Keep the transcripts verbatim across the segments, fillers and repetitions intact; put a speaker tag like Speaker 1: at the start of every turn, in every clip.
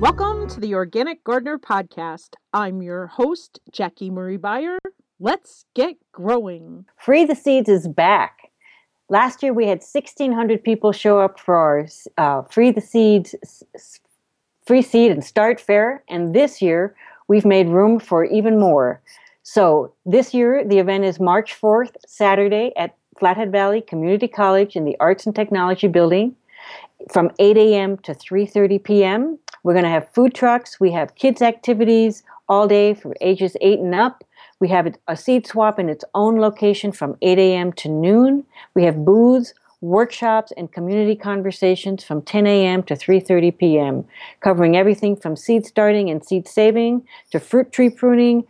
Speaker 1: Welcome to the Organic Gardener Podcast. I'm your host, Jackie Marie Beyer. Let's get growing.
Speaker 2: Free the Seeds is back. Last year we had sixteen hundred people show up for our uh, Free the Seeds Free Seed and Start Fair, and this year we've made room for even more. So this year the event is March fourth, Saturday at Flathead Valley Community College in the Arts and Technology Building from eight a.m. to three thirty p.m. We're going to have food trucks. We have kids' activities all day for ages eight and up. We have a seed swap in its own location from eight a.m. to noon. We have booths, workshops, and community conversations from ten a.m. to three thirty p.m., covering everything from seed starting and seed saving to fruit tree pruning,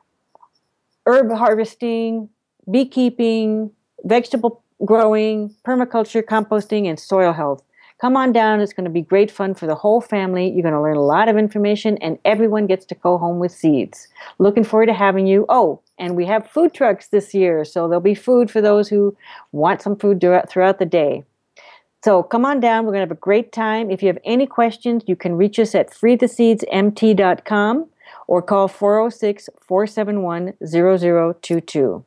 Speaker 2: herb harvesting, beekeeping, vegetable growing, permaculture, composting, and soil health. Come on down. It's going to be great fun for the whole family. You're going to learn a lot of information, and everyone gets to go home with seeds. Looking forward to having you. Oh, and we have food trucks this year, so there'll be food for those who want some food throughout the day. So come on down. We're going to have a great time. If you have any questions, you can reach us at free the seeds m t dot com or call four oh six, four seven one, zero zero two two.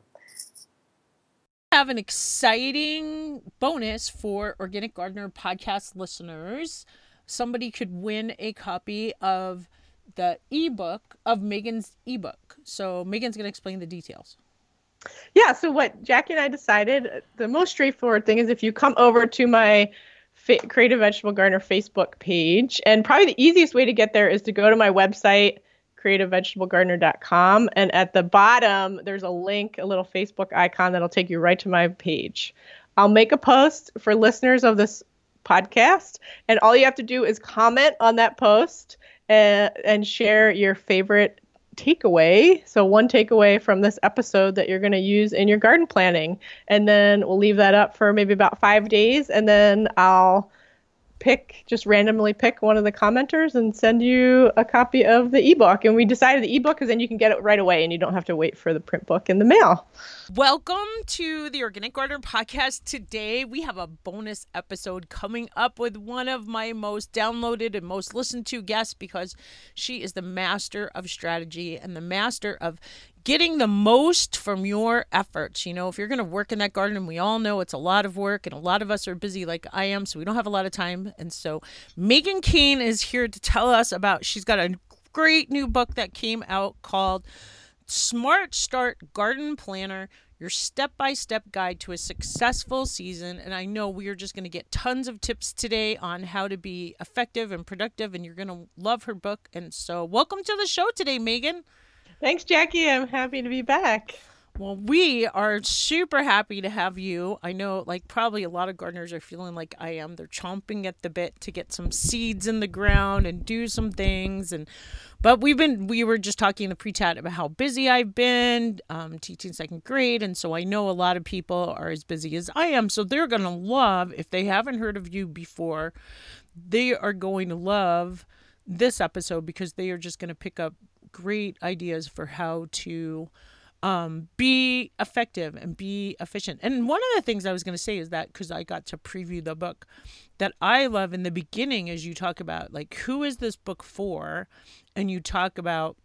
Speaker 1: Have an exciting bonus for Organic Gardener podcast listeners. Somebody could win a copy of the ebook of Megan's ebook. So Megan's going to explain the details.
Speaker 3: Yeah, so what Jackie and I decided, the most straightforward thing is if you come over to my Fa- Creative Vegetable Gardener Facebook page, and probably the easiest way to get there is to go to my website, creative vegetable gardener dot com, and at the bottom there's a link, a little Facebook icon that'll take you right to my page. I'll make a post for listeners of this podcast, and all you have to do is comment on that post and, and share your favorite takeaway. So one takeaway from this episode that you're going to use in your garden planning, and then we'll leave that up for maybe about five days, and then I'll pick, just randomly pick one of the commenters and send you a copy of the ebook. And we decided the ebook because then you can get it right away and you don't have to wait for the print book in the mail.
Speaker 1: Welcome to the Organic Gardener Podcast. Today we have a bonus episode coming up with one of my most downloaded and most listened to guests, because she is the master of strategy and the master of getting the most from your efforts. You know, if you're going to work in that garden, and we all know it's a lot of work, and a lot of us are busy like I am, so we don't have a lot of time. And so Megan Kane is here to tell us about, she's got a great new book that came out called Smart Start Garden Planner, your step-by-step guide to a successful season. And I know we are just going to get tons of tips today on how to be effective and productive, and you're going to love her book. And so welcome to the show today, Megan.
Speaker 3: Thanks, Jackie. I'm happy to be back.
Speaker 1: Well, we are super happy to have you. I know, like, probably a lot of gardeners are feeling like I am. They're chomping at the bit to get some seeds in the ground and do some things. And but we've been, we were just talking in the pre-chat about how busy I've been um, teaching second grade. And so I know a lot of people are as busy as I am. So they're going to love, if they haven't heard of you before, they are going to love this episode, because they are just going to pick up great ideas for how to um, be effective and be efficient. And one of the things I was going to say is that, because I got to preview the book, that I love in the beginning is you talk about, like, who is this book for? And you talk about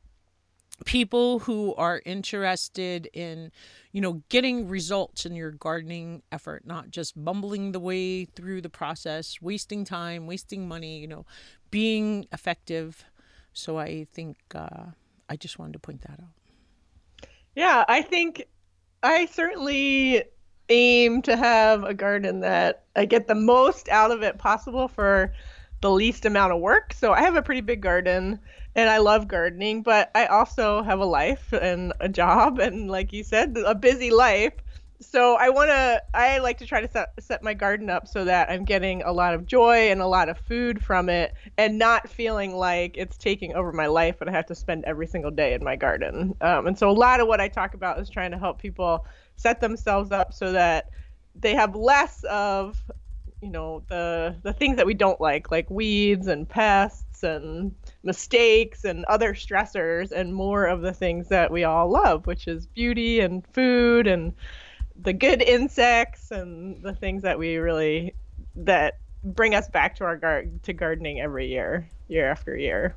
Speaker 1: people who are interested in, you know, getting results in your gardening effort, not just bumbling the way through the process, wasting time, wasting money, you know, being effective. So I think uh, I just wanted to point that out.
Speaker 3: Yeah, I think I certainly aim to have a garden that I get the most out of it possible for the least amount of work. So I have a pretty big garden and I love gardening, but I also have a life and a job and, like you said, a busy life. So I want to, I like to try to set, set my garden up so that I'm getting a lot of joy and a lot of food from it, and not feeling like it's taking over my life and I have to spend every single day in my garden. Um, and so a lot of what I talk about is trying to help people set themselves up so that they have less of, you know, the the things that we don't like, like weeds and pests and mistakes and other stressors, and more of the things that we all love, which is beauty and food and the good insects and the things that we really, that bring us back to our gar- to gardening every year, year after year.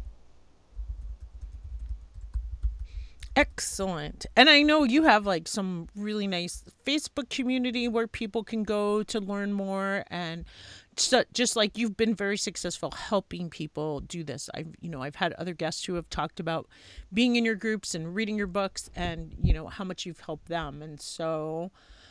Speaker 1: Excellent. And I know you have like some really nice Facebook community where people can go to learn more, and so, just like you've been very successful helping people do this. I've you know, I've had other guests who have talked about being in your groups and reading your books, and you know how much you've helped them. And so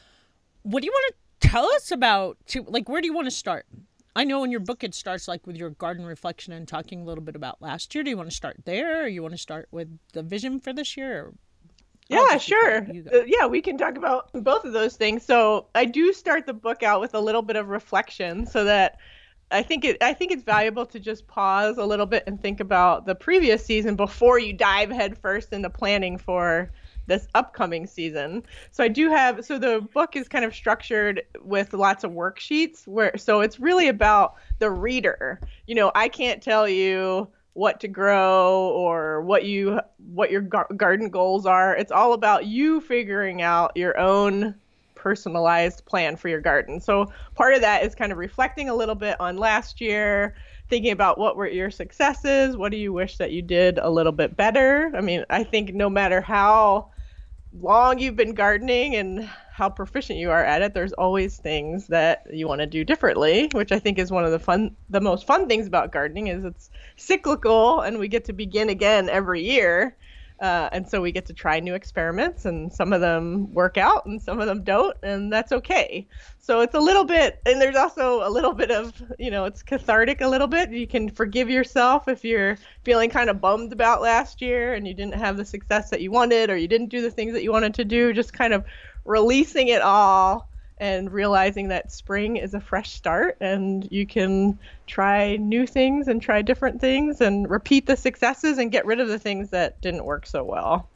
Speaker 1: what do you want to tell us about to, like, where do you want to start? I know in your book it starts like with your garden reflection and talking a little bit about last year. Do you want to start there, or you want to start with the vision for this year? Or
Speaker 3: yeah, sure. Uh, yeah, we can talk about both of those things. So I do start the book out with a little bit of reflection, so that I think it I think it's valuable to just pause a little bit and think about the previous season before you dive headfirst into planning for this upcoming season. So I do have, so the book is kind of structured with lots of worksheets where, so it's really about the reader. You know, I can't tell you what to grow or what you, what your gar- garden goals are. It's all about you figuring out your own personalized plan for your garden. So part of that is kind of reflecting a little bit on last year, thinking about what were your successes, what do you wish that you did a little bit better. I mean, I think no matter how long you've been gardening and how proficient you are at it, there's always things that you want to do differently, which I think is one of the fun, the most fun things about gardening is it's cyclical and we get to begin again every year. Uh, and so we get to try new experiments, and some of them work out and some of them don't, and that's okay. So it's a little bit, and there's also a little bit of, you know, it's cathartic a little bit. You can forgive yourself if you're feeling kind of bummed about last year and you didn't have the success that you wanted, or you didn't do the things that you wanted to do, just kind of releasing it all and realizing that spring is a fresh start and you can try new things and try different things and repeat the successes and get rid of the things that didn't work so well.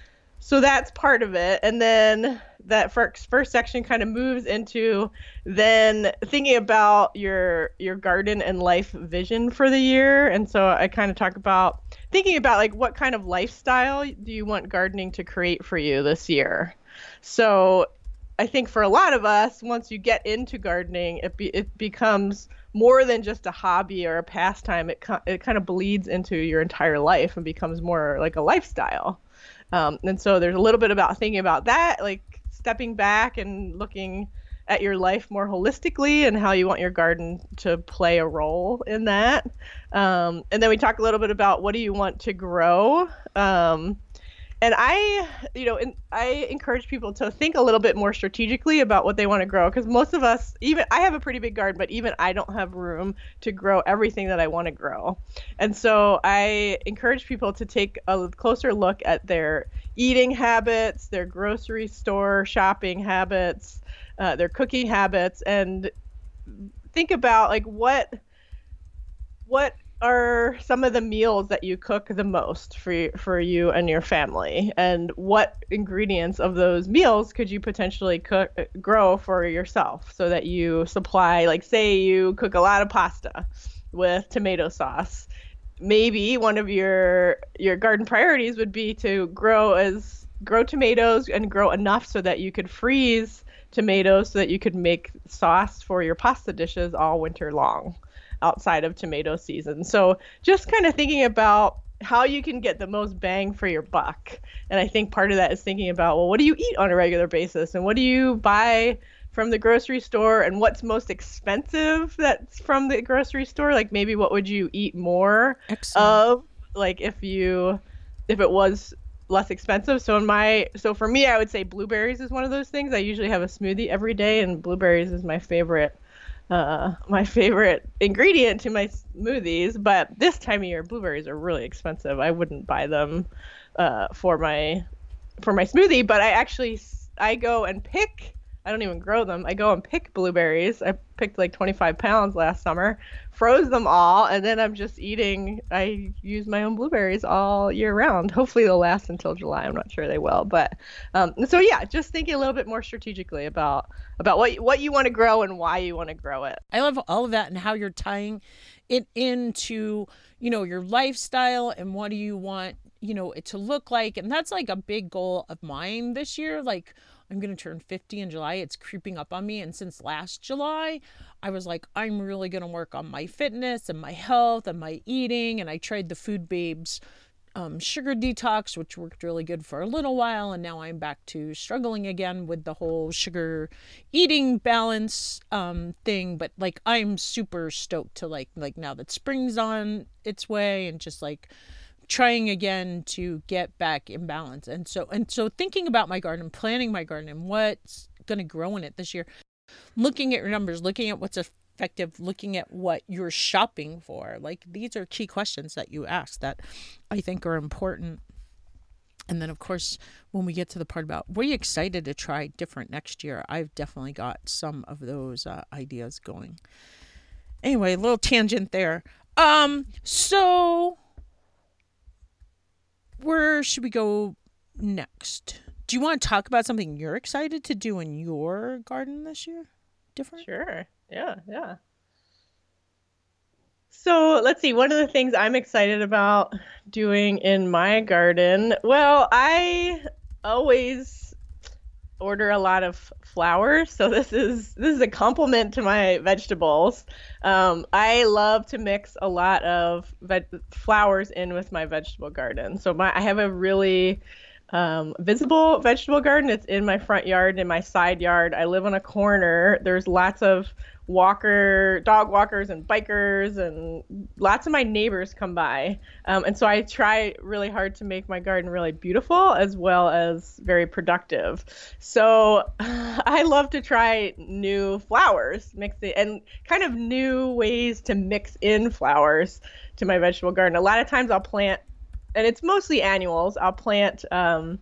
Speaker 3: So that's part of it. And then that first, first section kind of moves into then thinking about your your garden and life vision for the year. And so I kind of talk about thinking about like what kind of lifestyle do you want gardening to create for you this year. So I think for a lot of us, once you get into gardening, it be, it becomes more than just a hobby or a pastime. It it kind of bleeds into your entire life and becomes more like a lifestyle. Um, and so there's a little bit about thinking about that, like stepping back and looking at your life more holistically and how you want your garden to play a role in that. Um, and then we talk a little bit about what do you want to grow. Um, And I, you know, and I encourage people to think a little bit more strategically about what they want to grow, because most of us, even I have a pretty big garden, but even I don't have room to grow everything that I want to grow. And so I encourage people to take a closer look at their eating habits, their grocery store shopping habits, uh, their cooking habits, and think about like what what are some of the meals that you cook the most for for you and your family, and what ingredients of those meals could you potentially cook grow for yourself so that you supply, like say you cook a lot of pasta with tomato sauce, maybe one of your your garden priorities would be to grow as grow tomatoes and grow enough so that you could freeze tomatoes so that you could make sauce for your pasta dishes all winter long outside of tomato season. So just kind of thinking about how you can get the most bang for your buck. And I think part of that is thinking about, well, what do you eat on a regular basis? And what do you buy from the grocery store? And what's most expensive that's from the grocery store? Like maybe what would you eat more Excellent. Of? Like if you, if it was less expensive. So in my, so for me, I would say blueberries is one of those things. I usually have a smoothie every day, and blueberries is my favorite Uh, my favorite ingredient to my smoothies, but this time of year blueberries are really expensive. I wouldn't buy them uh, for my for my smoothie, but I actually I go and pick. I don't even grow them. I go and pick blueberries. I picked like twenty-five pounds last summer, froze them all, and then I'm just eating. I use my own blueberries all year round. Hopefully they'll last until July. I'm not sure they will, but um, so yeah, just thinking a little bit more strategically about about what what you want to grow and why you want to grow it.
Speaker 1: I love all of that and how you're tying it into, you know, your lifestyle and what do you want, you know, it to look like. And that's like a big goal of mine this year. Like, I'm going to turn fifty in July. It's creeping up on me. And since last July, I was like, I'm really going to work on my fitness and my health and my eating. And I tried the Food Babes um, sugar detox, which worked really good for a little while. And now I'm back to struggling again with the whole sugar eating balance um, thing. But like, I'm super stoked to like, like now that spring's on its way and just like trying again to get back in balance. And so, and so thinking about my garden, planning my garden and what's going to grow in it this year, looking at your numbers, looking at what's effective, looking at what you're shopping for. Like, these are key questions that you ask that I think are important. And then, of course, when we get to the part about, were you excited to try different next year? I've definitely got some of those uh, ideas going. Anyway, a little tangent there. Um, so where should we go next? Do you want to talk about something you're excited to do in your garden this year? Different?
Speaker 3: Sure. Yeah, yeah. So let's see. One of the things I'm excited about doing in my garden, well, I always order a lot of flowers, so this is this is a compliment to my vegetables. Um, I love to mix a lot of ve- flowers in with my vegetable garden. So my I have a really um, visible vegetable garden. It's in my front yard, in my side yard. I live on a corner. There's lots of walker, dog walkers and bikers, and lots of my neighbors come by. Um, and so I try really hard to make my garden really beautiful as well as very productive. So I love to try new flowers, mix it, and kind of new ways to mix in flowers to my vegetable garden. A lot of times I'll plant, and it's mostly annuals, I'll plant um,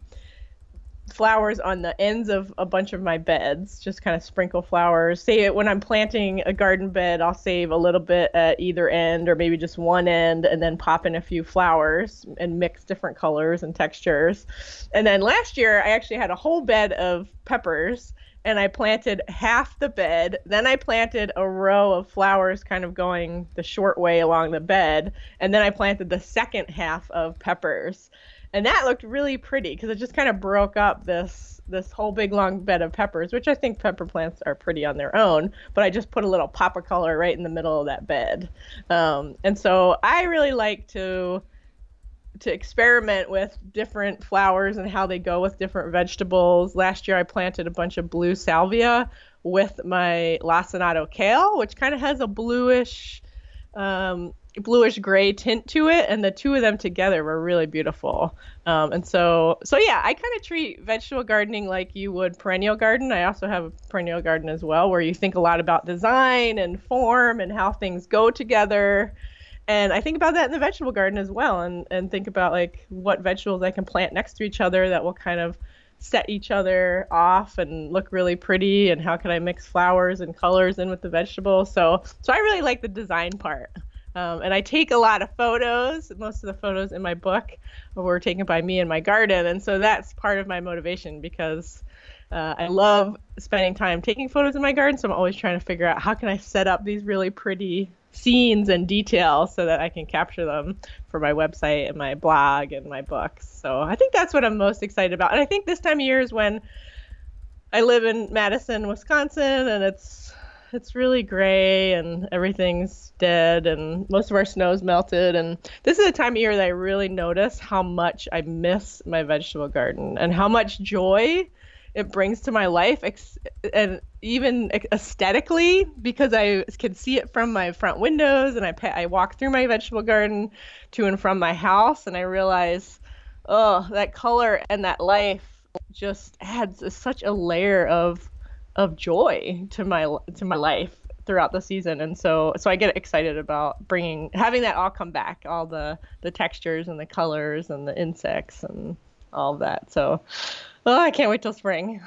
Speaker 3: flowers on the ends of a bunch of my beds, just kind of sprinkle flowers. Say when I'm planting a garden bed, I'll save a little bit at either end or maybe just one end and then pop in a few flowers and mix different colors and textures. And then last year I actually had a whole bed of peppers and I planted half the bed. Then I planted a row of flowers kind of going the short way along the bed. And then I planted the second half of peppers. And that looked really pretty because it just kind of broke up this this whole big long bed of peppers, which I think pepper plants are pretty on their own. But I just put a little pop of color right in the middle of that bed. Um, and so I really like to to experiment with different flowers and how they go with different vegetables. Last year I planted a bunch of blue salvia with my lacinato kale, which kind of has a bluish um, bluish gray tint to it, and the two of them together were really beautiful. Um, and so, so yeah, I kind of treat vegetable gardening like you would perennial garden. I also have a perennial garden as well, where you think a lot about design and form and how things go together. And I think about that in the vegetable garden as well, and, and think about like what vegetables I can plant next to each other that will kind of set each other off and look really pretty, and how can I mix flowers and colors in with the vegetables. So, so I really like the design part. Um, and I take a lot of photos. Most of the photos in my book were taken by me in my garden. And so that's part of my motivation, because uh, I love spending time taking photos in my garden. So I'm always trying to figure out how can I set up these really pretty scenes and details so that I can capture them for my website and my blog and my books. So I think that's what I'm most excited about. And I think this time of year is when I live in Madison, Wisconsin, and it's It's really gray and everything's dead and most of our snow's melted. And this is a time of year that I really notice how much I miss my vegetable garden and how much joy it brings to my life, ex- and even aesthetically, because I can see it from my front windows, and I pa- I walk through my vegetable garden to and from my house, and I realize, oh, that color and that life just adds a, such a layer of of joy to my to my life throughout the season. And so so I get excited about bringing having that all come back, all the the textures and the colors and the insects and all of that. So oh, I can't wait till spring.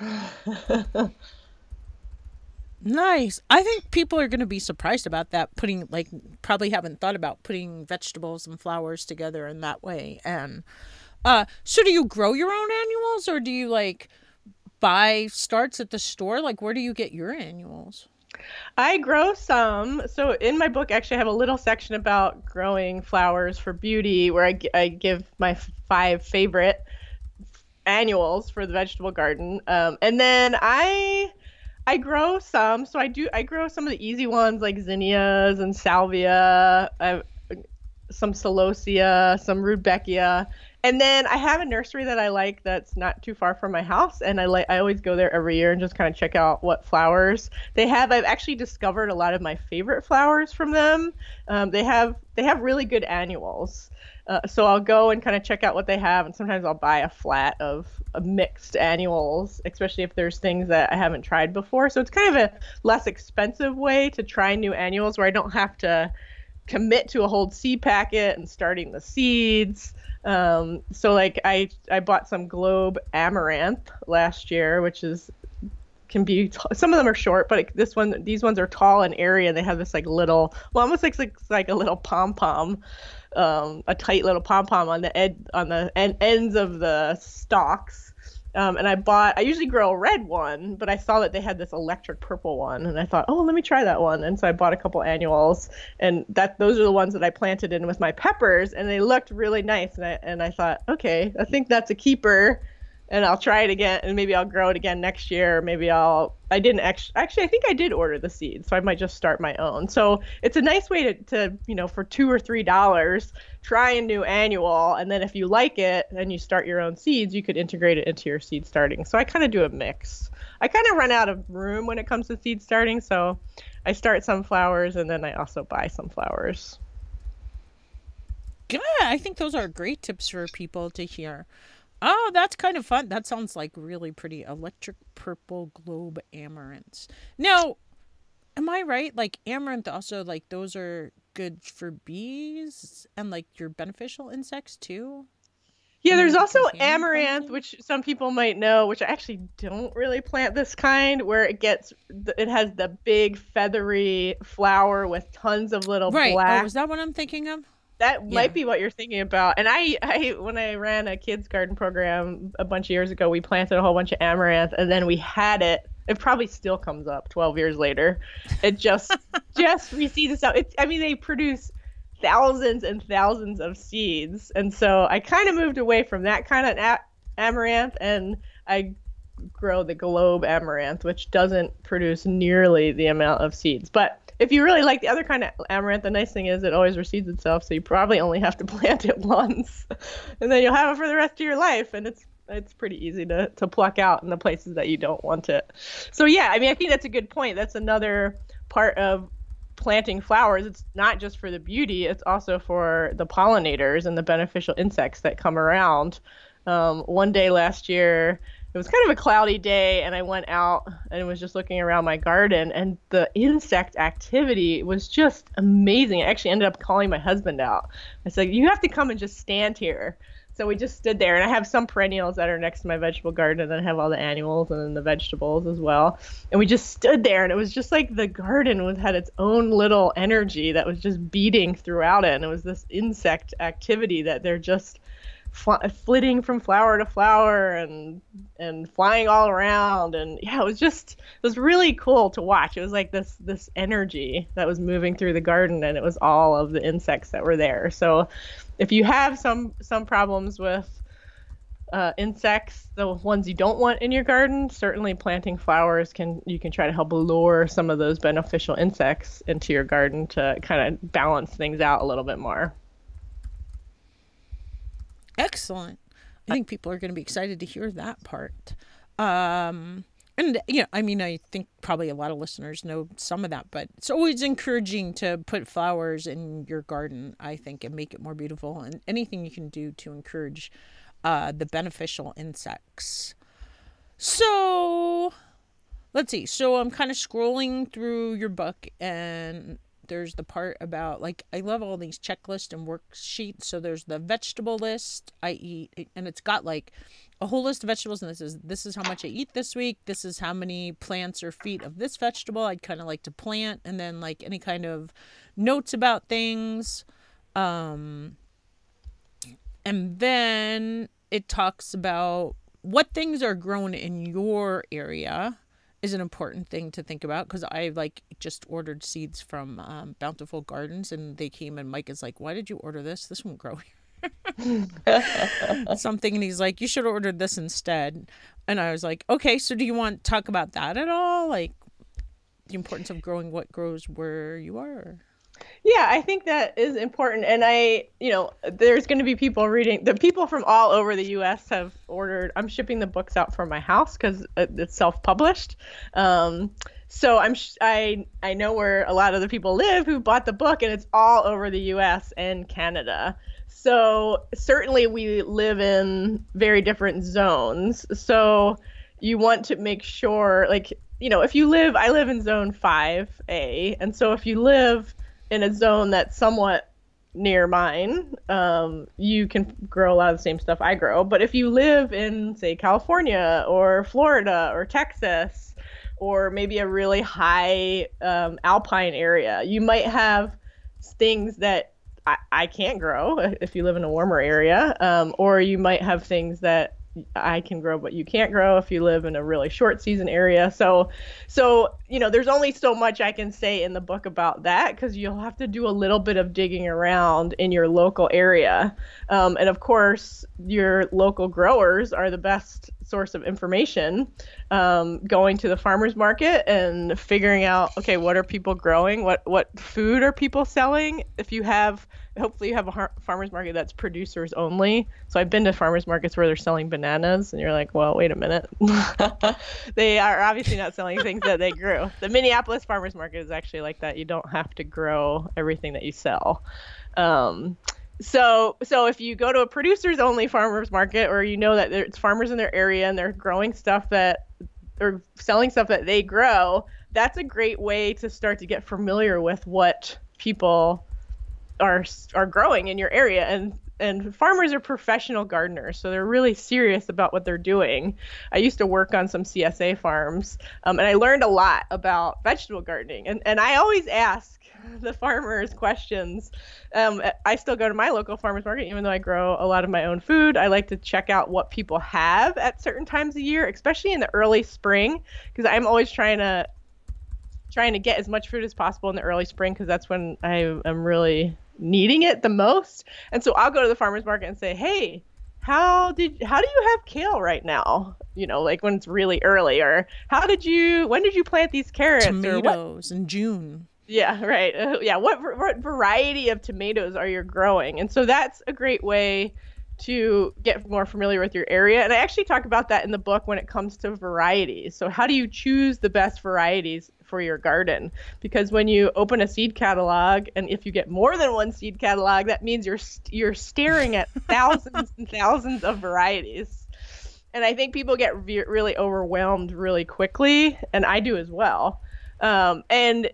Speaker 1: Nice. I think people are going to be surprised about that, putting like probably haven't thought about putting vegetables and flowers together in that way. And uh so do you grow your own annuals, or do you like buy starts at the store? Like, where do you get your annuals?
Speaker 3: I grow some. So in my book, actually, I have a little section about growing flowers for beauty, where I, I give my five favorite annuals for the vegetable garden. Um, and then I I grow some. So I do I grow some of the easy ones like zinnias and salvia. I some celosia, some rudbeckia. And then I have a nursery that I like that's not too far from my house, and I like I always go there every year and just kind of check out what flowers they have. I've actually discovered a lot of my favorite flowers from them. Um, they have they have really good annuals. Uh, so I'll go and kind of check out what they have, and sometimes I'll buy a flat of, of mixed annuals, especially if there's things that I haven't tried before. So it's kind of a less expensive way to try new annuals where I don't have to commit to a whole seed packet and starting the seeds. Um, so like I I bought some Globe Amaranth last year, which is can be t- some of them are short, but it, this one these ones are tall and airy, and they have this like little, well, almost like like, like a little pom pom, um, a tight little pom pom on the ed on the en- ends of the stalks. Um, and I bought, I usually grow a red one, but I saw that they had this electric purple one, and I thought, oh, let me try that one. And so I bought a couple annuals, and that those are the ones that I planted in with my peppers, and they looked really nice. And I and I thought, okay, I think that's a keeper, and I'll try it again, and maybe I'll grow it again next year. Or maybe I'll, I didn't actually, actually, I think I did order the seeds, so I might just start my own. So it's a nice way to, to you know, for two or three dollars, try a new annual, and then if you like it and you start your own seeds, you could integrate it into your seed starting. So I kind of do a mix. I kind of run out of room when it comes to seed starting, so I start some flowers and then I also buy some flowers.
Speaker 1: Yeah, I think those are great tips for people to hear. Oh, that's kind of fun. That sounds like really pretty. Electric purple globe amaranths. Now, am I right? Like amaranth also, like those are good for bees and like your beneficial insects too?
Speaker 3: Yeah,
Speaker 1: And
Speaker 3: there's
Speaker 1: maybe
Speaker 3: also
Speaker 1: companion
Speaker 3: amaranth,
Speaker 1: planting?
Speaker 3: which some people might know, which I actually don't really plant this kind, where it gets, it has the big feathery flower with tons of little
Speaker 1: Right. Oh,
Speaker 3: black.
Speaker 1: is that what I'm thinking of?
Speaker 3: That might
Speaker 1: Yeah.
Speaker 3: be what you're thinking about. And I, I, when I ran a kids garden program a bunch of years ago, we planted a whole bunch of amaranth, and then we had it. It probably still comes up twelve years later. It just, just reseeds itself. It's, I mean, they produce thousands and thousands of seeds, and so I kind of moved away from that kind of a- amaranth, and I grow the Globe Amaranth, which doesn't produce nearly the amount of seeds, but if you really like the other kind of amaranth, the nice thing is it always reseeds itself, so you probably only have to plant it once, and then you'll have it for the rest of your life, and it's it's pretty easy to, to pluck out in the places that you don't want it. So yeah, I mean, I think that's a good point. That's another part of planting flowers. It's not just for the beauty, it's also for the pollinators and the beneficial insects that come around. Um, one day last year, it was kind of a cloudy day, and I went out and was just looking around my garden, and the insect activity was just amazing. I actually ended up calling my husband out. I said, you have to come and just stand here. So we just stood there, and I have some perennials that are next to my vegetable garden, and then I have all the annuals and then the vegetables as well. And we just stood there, and it was just like the garden was had its own little energy that was just beating throughout it. And it was this insect activity that they're just fl- flitting from flower to flower and and flying all around. And yeah, it was just it was really cool to watch. It was like this this energy that was moving through the garden, and it was all of the insects that were there. So if you have some some problems with uh, insects, the ones you don't want in your garden, certainly planting flowers can you can try to help lure some of those beneficial insects into your garden to kind of balance things out a little bit more.
Speaker 1: Excellent. I think people are going to be excited to hear that part. Um, and, you know, I mean, I think probably a lot of listeners know some of that, but it's always encouraging to put flowers in your garden, I think, and make it more beautiful. And anything you can do to encourage uh, the beneficial insects. So let's see. So I'm kind of scrolling through your book, and there's the part about, like, I love all these checklists and worksheets. So there's the vegetable list I eat, and it's got like a whole list of vegetables, and this is this is how much I eat this week. This is how many plants or feet of this vegetable I'd kind of like to plant, and then like any kind of notes about things. Um, and then it talks about what things are grown in your area is an important thing to think about, because I like just ordered seeds from um, Bountiful Gardens, and they came, and Mike is like, why did you order this? This won't grow here. something, and he's like, you should have ordered this instead. And I was like, okay, so do you want to talk about that at all? Like the importance of growing what grows where you are?
Speaker 3: Yeah, I think that is important. And I, you know, there's going to be people reading, the people from all over the U S have ordered, I'm shipping the books out from my house because it's self-published. Um, so I'm, I, I know where a lot of the people live who bought the book, and it's all over the U S and Canada. So certainly we live in very different zones. So you want to make sure, like, you know, if you live, I live in zone five A. And so if you live in a zone that's somewhat near mine, um, you can grow a lot of the same stuff I grow. But if you live in, say, California or Florida or Texas, or maybe a really high um, alpine area, you might have things that I, I can't grow if you live in a warmer area, um, or you might have things that I can grow, but you can't grow if you live in a really short season area. So, so, you know, there's only so much I can say in the book about that, because you'll have to do a little bit of digging around in your local area. Um, and of course, your local growers are the best source of information. Um, going to the farmer's market and figuring out, okay, what are people growing? What, what food are people selling? If you have, hopefully you have a har- farmer's market that's producers only. So I've been to farmer's markets where they're selling bananas, and you're like, well, wait a minute. They are obviously not selling things that they grew. The Minneapolis farmer's market is actually like that. You don't have to grow everything that you sell. Um, So, so if you go to a producers only farmers market, or you know that there's farmers in their area and they're growing stuff that, or selling stuff that they grow, that's a great way to start to get familiar with what people are are growing in your area. And and farmers are professional gardeners, so they're really serious about what they're doing. I used to work on some C S A farms, um, and I learned a lot about vegetable gardening. And and I always ask the farmers questions. Um, I still go to my local farmers market, even though I grow a lot of my own food. I like to check out what people have at certain times of year, especially in the early spring, because I'm always trying to trying to get as much food as possible in the early spring, because that's when I am really needing it the most. And so I'll go to the farmers market and say, hey, how did how do you have kale right now? You know, like when it's really early, or how did you when did you plant these carrots?
Speaker 1: Tomatoes in June.
Speaker 3: Yeah, right. Uh, yeah, what, what variety of tomatoes are you growing? And so that's a great way to get more familiar with your area. And I actually talk about that in the book when it comes to varieties. So how do you choose the best varieties for your garden? Because when you open a seed catalog, and if you get more than one seed catalog, that means you're you're staring at thousands and thousands of varieties. And I think people get re- really overwhelmed really quickly, and I do as well. Um, and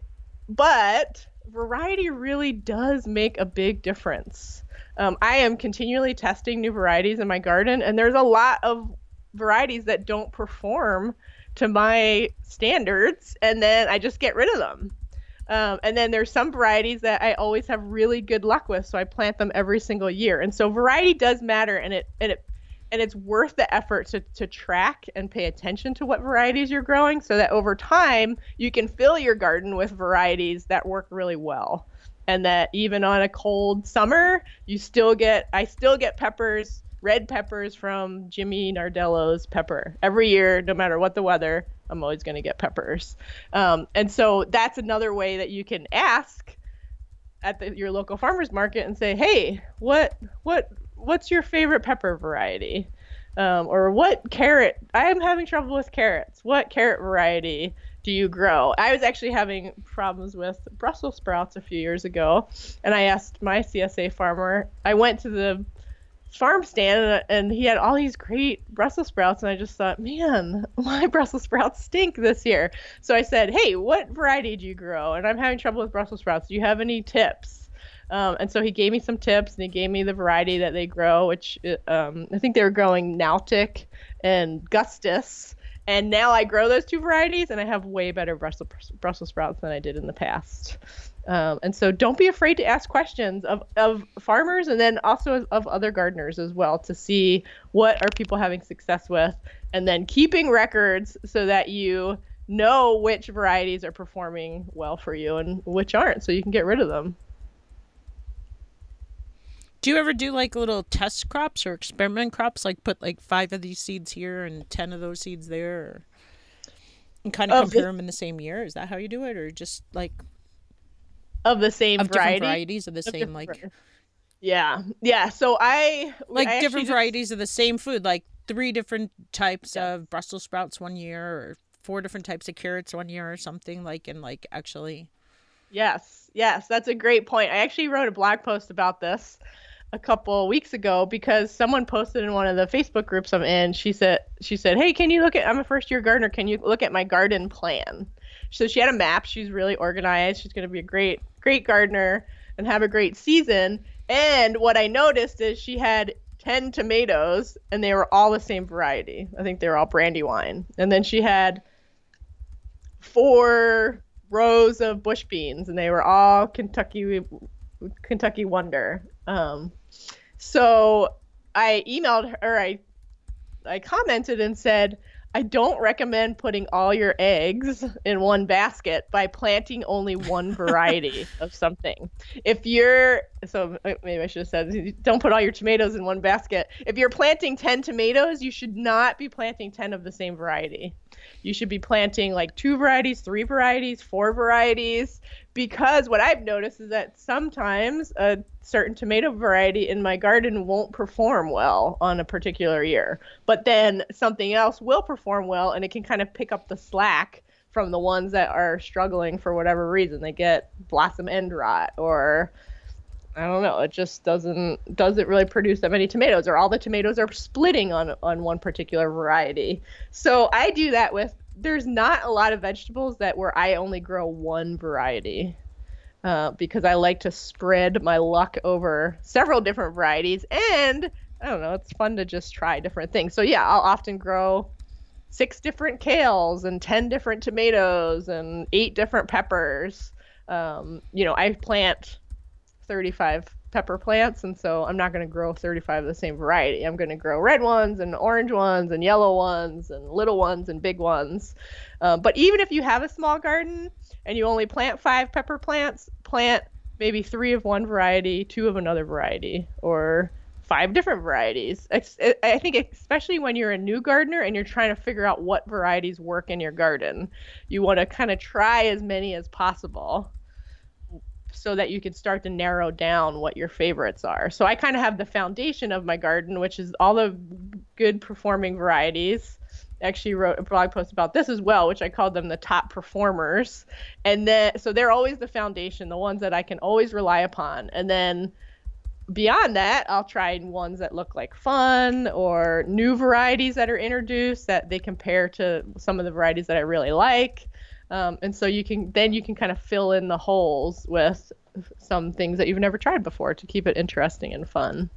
Speaker 3: But variety really does make a big difference. Um, I am continually testing new varieties in my garden, and there's a lot of varieties that don't perform to my standards, and then I just get rid of them. Um, and then there's some varieties that I always have really good luck with, so I plant them every single year. And so variety does matter, and it and it and it's worth the effort to, to track and pay attention to what varieties you're growing, so that over time you can fill your garden with varieties that work really well. And that even on a cold summer, you still get, I still get peppers, red peppers from Jimmy Nardello's pepper. Every year, no matter what the weather, I'm always going to get peppers. Um, and so that's another way that you can ask at the, your local farmer's market and say, hey, what, what, what's your favorite pepper variety? Um, or what carrot? I'm having trouble with carrots. What carrot variety do you grow? I was actually having problems with Brussels sprouts a few years ago, and I asked my C S A farmer. I went to the farm stand, and he had all these great Brussels sprouts, and I just thought, man, my Brussels sprouts stink this year. So I said, hey, what variety do you grow? And I'm having trouble with Brussels sprouts. Do you have any tips? Um, and so he gave me some tips, and he gave me the variety that they grow, which um, I think they were growing Nautic and Gustus. And now I grow those two varieties, and I have way better Brussels, Brussels sprouts than I did in the past. Um, and so don't be afraid to ask questions of, of farmers, and then also of other gardeners as well, to see what are people having success with, and then keeping records so that you know which varieties are performing well for you and which aren't, so you can get rid of them.
Speaker 1: Do you ever do like little test crops or experiment crops, like put like five of these seeds here and ten of those seeds there, or, and kind of
Speaker 3: Of
Speaker 1: compare
Speaker 3: the
Speaker 1: them in the same year? Is that how you do it, or just like
Speaker 3: of the same
Speaker 1: of different
Speaker 3: variety?
Speaker 1: varieties of the
Speaker 3: Of
Speaker 1: same
Speaker 3: different
Speaker 1: like
Speaker 3: varieties. Yeah. Yeah. So I
Speaker 1: like
Speaker 3: I
Speaker 1: different
Speaker 3: actually just
Speaker 1: varieties of the same food, like three different types
Speaker 3: yeah.
Speaker 1: of Brussels sprouts one year, or four different types of carrots one year, or something like, and like actually.
Speaker 3: Yes. Yes, that's a great point. I actually wrote a blog post about this a couple weeks ago because someone posted in one of the Facebook groups I'm in. She said she said, "Hey, can you look at I'm a first year gardener. Can you look at my garden plan?" So she had a map. She's really organized. She's going to be a great great gardener and have a great season. And what I noticed is she had ten tomatoes and they were all the same variety. I think they were all Brandywine. And then she had four rows of bush beans and they were all Kentucky Kentucky Wonder. Um, so I emailed her, or I, I commented and said, I don't recommend putting all your eggs in one basket by planting only one variety of something. If you're, so maybe I should have said, don't put all your tomatoes in one basket. If you're planting ten tomatoes, you should not be planting ten of the same variety. You should be planting like two varieties, three varieties, four varieties, because what I've noticed is that sometimes a certain tomato variety in my garden won't perform well on a particular year, but then something else will perform well and it can kind of pick up the slack from the ones that are struggling for whatever reason. They get blossom end rot, or I don't know, it just doesn't doesn't really produce that many tomatoes, or all the tomatoes are splitting on on one particular variety. So I do that with, there's not a lot of vegetables that where I only grow one variety. Uh, because I like to spread my luck over several different varieties, and I don't know, it's fun to just try different things. So yeah, I'll often grow six different kales and ten different tomatoes and eight different peppers. Um, you know, I plant thirty-five pepper plants, and so I'm not going to grow thirty-five of the same variety. I'm going to grow red ones and orange ones and yellow ones and little ones and big ones. Uh, but even if you have a small garden and you only plant five pepper plants, plant maybe three of one variety, two of another variety, or five different varieties. I think especially when you're a new gardener and you're trying to figure out what varieties work in your garden, you want to kind of try as many as possible so that you can start to narrow down what your favorites are. So I kind of have the foundation of my garden, which is all the good performing varieties. I actually wrote a blog post about this as well, which I called them the top performers. And then, so they're always the foundation, the ones that I can always rely upon. And then beyond that, I'll try ones that look like fun, or new varieties that are introduced that they compare to some of the varieties that I really like. Um, and so you can, then you can kind of fill in the holes with some things that you've never tried before to keep it interesting and fun.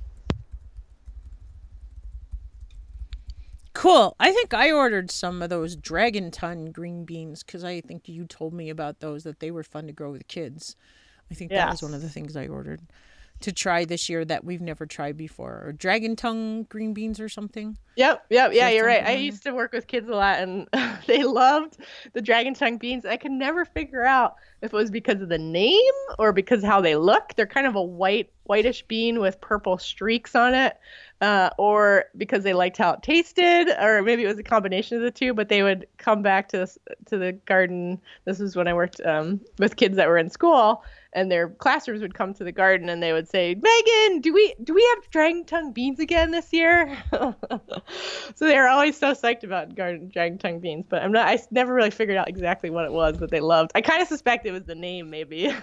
Speaker 1: Cool. I think I ordered some of those Dragon Ton green beans because I think you told me about those, that they were fun to grow with kids. I think that was one of the things I ordered to try this year that we've never tried before. Or Dragon Tongue green beans or something.
Speaker 3: Yep, yep, yeah, you're right. I
Speaker 1: familiar?
Speaker 3: used to work with kids a lot, and they loved the Dragon Tongue beans. I could never figure out if it was because of the name or because of how they look. They're kind of a white, whitish bean with purple streaks on it, uh, or because they liked how it tasted, or maybe it was a combination of the two. But they would come back to this, to the garden. This was when I worked um, with kids that were in school, and their classrooms would come to the garden, and they would say, "Megan, do we do we have Dragon Tongue beans again this year?" So they were always so psyched about garden Dragon Tongue beans, but I'm not. I never really figured out exactly what it was that they loved. I kind of suspect it was the name, maybe.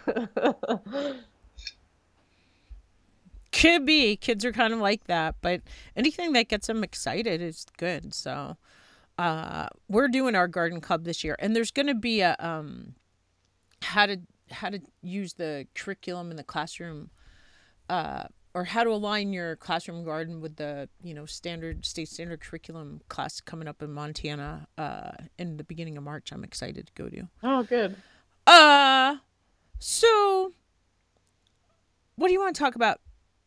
Speaker 1: Could be. Kids are kind of like that, but anything that gets them excited is good. So uh, we're doing our garden club this year, and there's going to be a um, how to how to use the curriculum in the classroom, uh, or how to align your classroom garden with the you know standard state standard curriculum class coming up in Montana uh, in the beginning of March. I'm excited to go to.
Speaker 3: Oh, good.
Speaker 1: Uh, so what do you want to talk about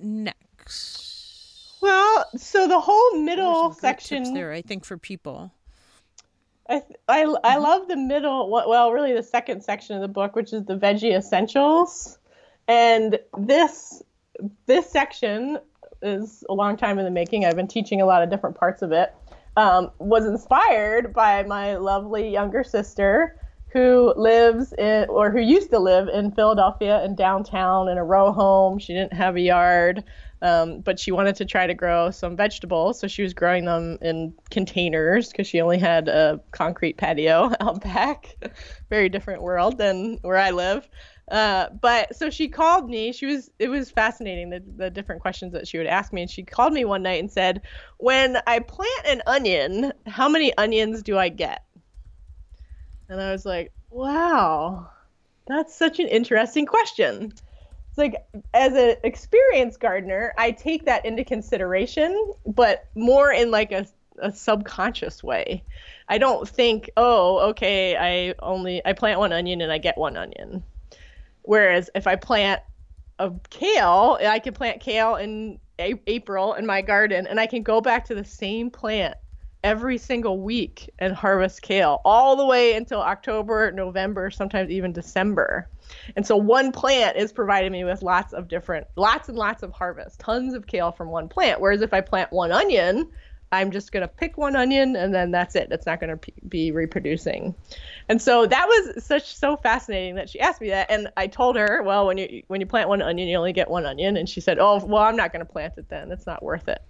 Speaker 1: next?
Speaker 3: Well, so the whole
Speaker 1: There's
Speaker 3: middle
Speaker 1: some great
Speaker 3: section
Speaker 1: tips there, I think, for people.
Speaker 3: I, I, I love the middle, well, really the second section of the book, which is the veggie essentials. And this this section is a long time in the making. I've been teaching a lot of different parts of it. Um, was inspired by my lovely younger sister who lives in, or who used to live in Philadelphia in downtown in a row home. She didn't have a yard, um, but she wanted to try to grow some vegetables. So she was growing them in containers because she only had a concrete patio out back. Very different world than where I live. Uh, but so she called me. She was, it was fascinating, the, the different questions that she would ask me. And she called me one night and said, when I plant an onion, how many onions do I get? And I was like, wow, that's such an interesting question. It's like, as an experienced gardener, I take that into consideration, but more in like a, a subconscious way. I don't think, oh, okay, I only, I plant one onion and I get one onion. Whereas if I plant a kale, I can plant kale in a- April in my garden, and I can go back to the same plant every single week and harvest kale all the way until October, November, sometimes even December. And so one plant is providing me with lots of different, lots and lots of harvest, tons of kale from one plant. Whereas if I plant one onion, I'm just going to pick one onion and then that's it. It's not going to p- be reproducing. And so that was such so fascinating that she asked me that. And I told her, well, when you when you plant one onion, you only get one onion. And she said, oh, well, I'm not going to plant it then. It's not worth it.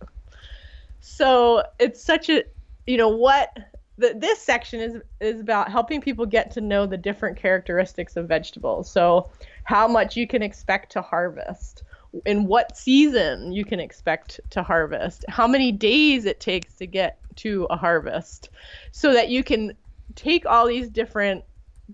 Speaker 3: So it's such a, you know, what the, this section is is about helping people get to know the different characteristics of vegetables. So how much you can expect to harvest, in what season you can expect to harvest, how many days it takes to get to a harvest, so that you can take all these different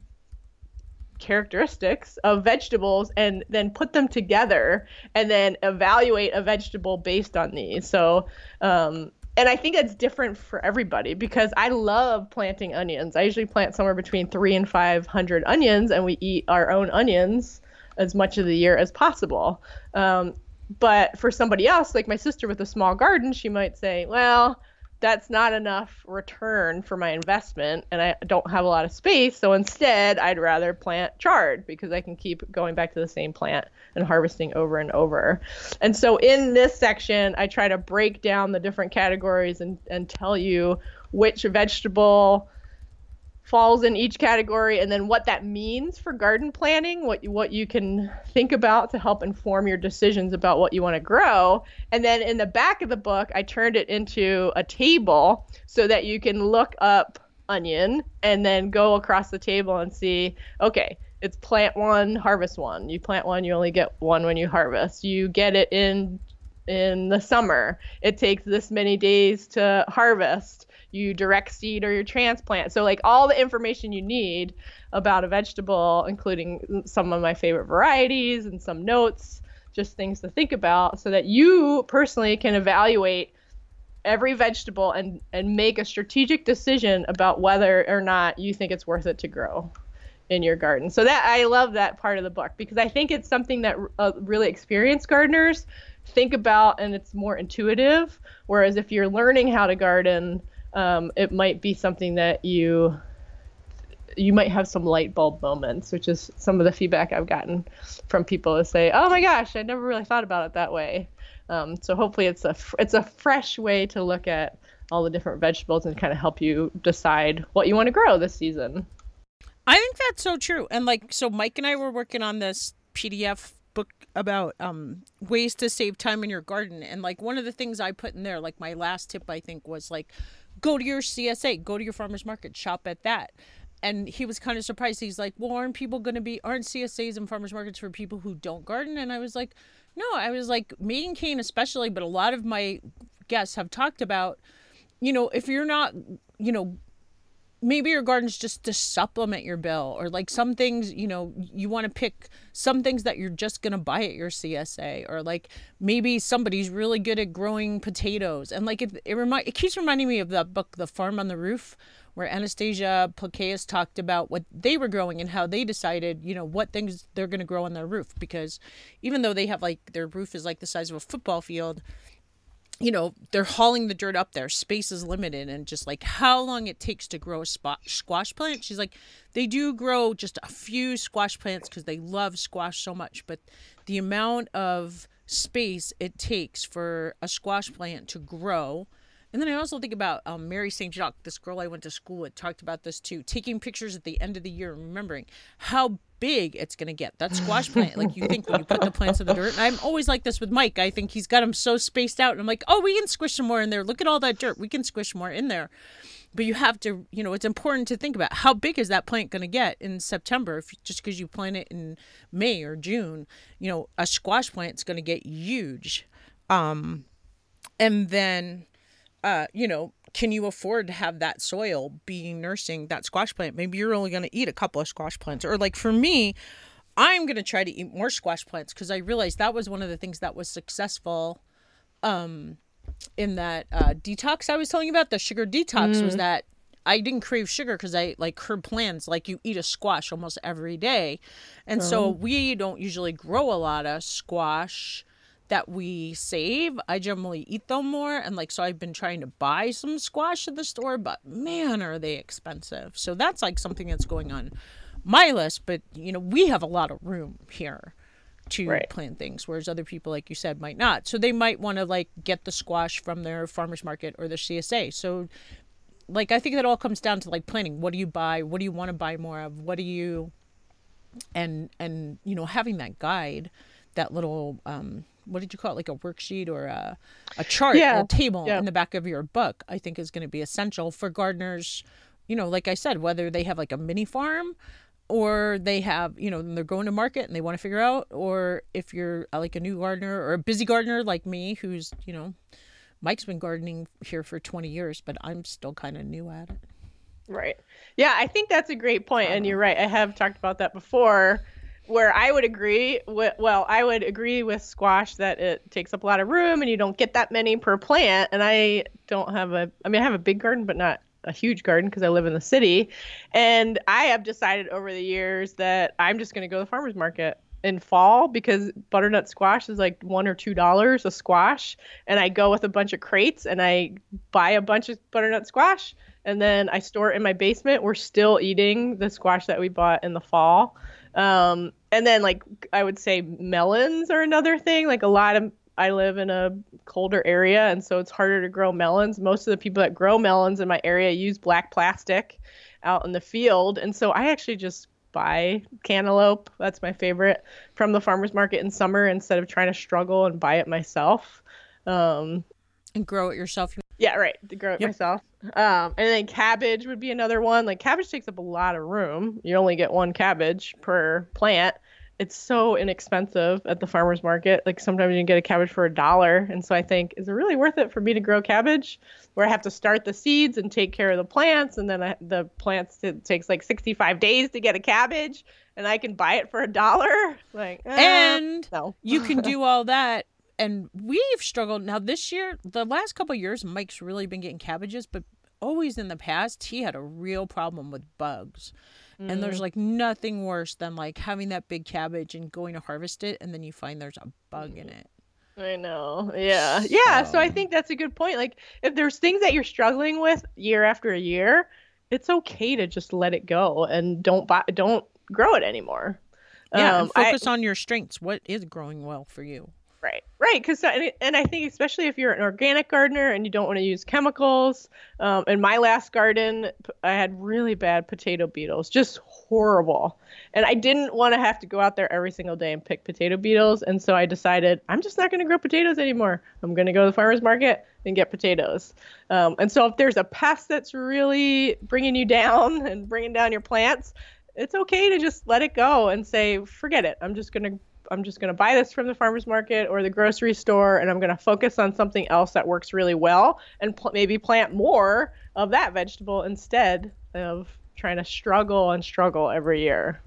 Speaker 3: characteristics of vegetables and then put them together and then evaluate a vegetable based on these. So, um, and I think it's different for everybody, because I love planting onions. I usually plant somewhere between three and five hundred onions, and we eat our own onions as much of the year as possible. Um, but for somebody else, like my sister with a small garden, she might say, well, that's not enough return for my investment, and I don't have a lot of space. So instead, I'd rather plant chard, because I can keep going back to the same plant and harvesting over and over. And so in this section, I try to break down the different categories and, and tell you which vegetable falls in each category, and then what that means for garden planning, what you, what you can think about to help inform your decisions about what you want to grow. And then in the back of the book, I turned it into a table so that you can look up onion and then go across the table and see, okay, it's plant one, harvest one. You plant one, you only get one when you harvest. You get it in in the summer. It takes this many days to harvest. You direct seed or you transplant. So like all the information you need about a vegetable, including some of my favorite varieties and some notes, just things to think about, so that you personally can evaluate every vegetable and, and make a strategic decision about whether or not you think it's worth it to grow in your garden. So that, I love that part of the book, because I think it's something that uh, really experienced gardeners think about, and it's more intuitive. Whereas if you're learning how to garden, Um, it might be something that you you might have some light bulb moments, which is some of the feedback I've gotten from people who say, oh my gosh, I never really thought about it that way. Um, so hopefully it's a it's a fresh way to look at all the different vegetables and kind of help you decide what you want to grow this season.
Speaker 1: I think that's so true. And like, so Mike and I were working on this P D F book about um, ways to save time in your garden. And like one of the things I put in there, like my last tip, I think, was like, go to your C S A, go to your farmer's market, shop at that. And he was kind of surprised. He's like, well, aren't people going to be, aren't C S As and farmer's markets for people who don't garden? And I was like, no, I was like, me and Kane especially, but a lot of my guests have talked about, you know, if you're not, you know, maybe your garden's just to supplement your bill, or like some things, you know, you want to pick some things that you're just going to buy at your C S A, or like maybe somebody's really good at growing potatoes. And like it, it, remind, it keeps reminding me of that book, The Farm on the Roof, where Anastasia Plakeas talked about what they were growing and how they decided, you know, what things they're going to grow on their roof. Because even though they have like, their roof is like the size of a football field, you know, they're hauling the dirt up there. Space is limited, and just like how long it takes to grow a spot, squash plant. She's like, they do grow just a few squash plants because they love squash so much. But the amount of space it takes for a squash plant to grow. And then I also think about um, Mary Saint Jacques, this girl I went to school with, talked about this too, taking pictures at the end of the year and remembering how big it's going to get. That squash plant, like you think when you put the plants in the dirt. And I'm always like this with Mike. I think he's got them so spaced out. And I'm like, oh, we can squish some more in there. Look at all that dirt. We can squish more in there. But you have to, you know, it's important to think about how big is that plant going to get in September. If just because you plant it in May or June, you know, a squash plant is going to get huge. Um, and then... Uh, you know, can you afford to have that soil being nursing that squash plant? Maybe you're only going to eat a couple of squash plants. Or like for me, I'm going to try to eat more squash plants because I realized that was one of the things that was successful um, in that uh, detox I was telling you about. The sugar detox mm. was that I didn't crave sugar because I like heard plans like you eat a squash almost every day. And oh. so we don't usually grow a lot of squash that we save. I generally eat them more. And like, so I've been trying to buy some squash at the store, but man, are they expensive. So that's like something that's going on my list. But, you know, we have a lot of room here to right. plant things, whereas other people, like you said, might not. So they might want to like get the squash from their farmer's market or their C S A. So like, I think that all comes down to like planning. What do you buy? What do you want to buy more of? What do you, and, and, you know, having that guide, that little, um, what did you call it? Like a worksheet or a, a chart, yeah. a table yeah. in the back of your book, I think is going to be essential for gardeners. You know, like I said, whether they have like a mini farm or they have, you know, they're going to market and they want to figure out, or if you're like a new gardener or a busy gardener like me, who's, you know, Mike's been gardening here for twenty years, but I'm still kind of new at it.
Speaker 3: Right. Yeah, I think that's a great point. And you're right. I have talked about that before. Where I would agree with, well, I would agree with squash that it takes up a lot of room and you don't get that many per plant. And I don't have a, I mean, I have a big garden, but not a huge garden because I live in the city. And I have decided over the years that I'm just going to go to the farmer's market in fall because butternut squash is like one or two dollars a squash. And I go with a bunch of crates and I buy a bunch of butternut squash and then I store it in my basement. We're still eating the squash that we bought in the fall. Um, and then like, I would say melons are another thing. Like a lot of, I live in a colder area and so it's harder to grow melons. Most of the people that grow melons in my area use black plastic out in the field. And so I actually just buy cantaloupe. That's my favorite from the farmer's market in summer instead of trying to struggle and buy it myself. Um,
Speaker 1: and grow it yourself.
Speaker 3: Yeah, right. To grow it yep. myself. Um, and then cabbage would be another one. Like cabbage takes up a lot of room. You only get one cabbage per plant. It's so inexpensive at the farmer's market. Like sometimes you can get a cabbage for a dollar. And so I think, is it really worth it for me to grow cabbage where I have to start the seeds and take care of the plants? And then I, the plants, it takes like sixty-five days to get a cabbage and I can buy it for a dollar. Like, eh,
Speaker 1: and
Speaker 3: no.
Speaker 1: You can do all that. And we've struggled. Now this year, the last couple of years, Mike's really been getting cabbages, but always in the past, he had a real problem with bugs. Mm. And there's like nothing worse than like having that big cabbage and going to harvest it. And then you find there's a bug in it.
Speaker 3: I know. Yeah. Yeah. So, so I think that's a good point. Like if there's things that you're struggling with year after a year, it's okay to just let it go and don't buy, don't grow it anymore.
Speaker 1: Yeah. Um, and focus
Speaker 3: I,
Speaker 1: on your strengths. What is growing well for you?
Speaker 3: Right, right. Because and I think especially if you're an organic gardener and you don't want to use chemicals. Um, in my last garden, I had really bad potato beetles, just horrible. And I didn't want to have to go out there every single day and pick potato beetles. And so I decided I'm just not going to grow potatoes anymore. I'm going to go to the farmer's market and get potatoes. Um, and so if there's a pest that's really bringing you down and bringing down your plants, it's okay to just let it go and say, forget it. I'm just going to I'm just going to buy this from the farmer's market or the grocery store, and I'm going to focus on something else that works really well and pl- maybe plant more of that vegetable instead of trying to struggle and struggle every year.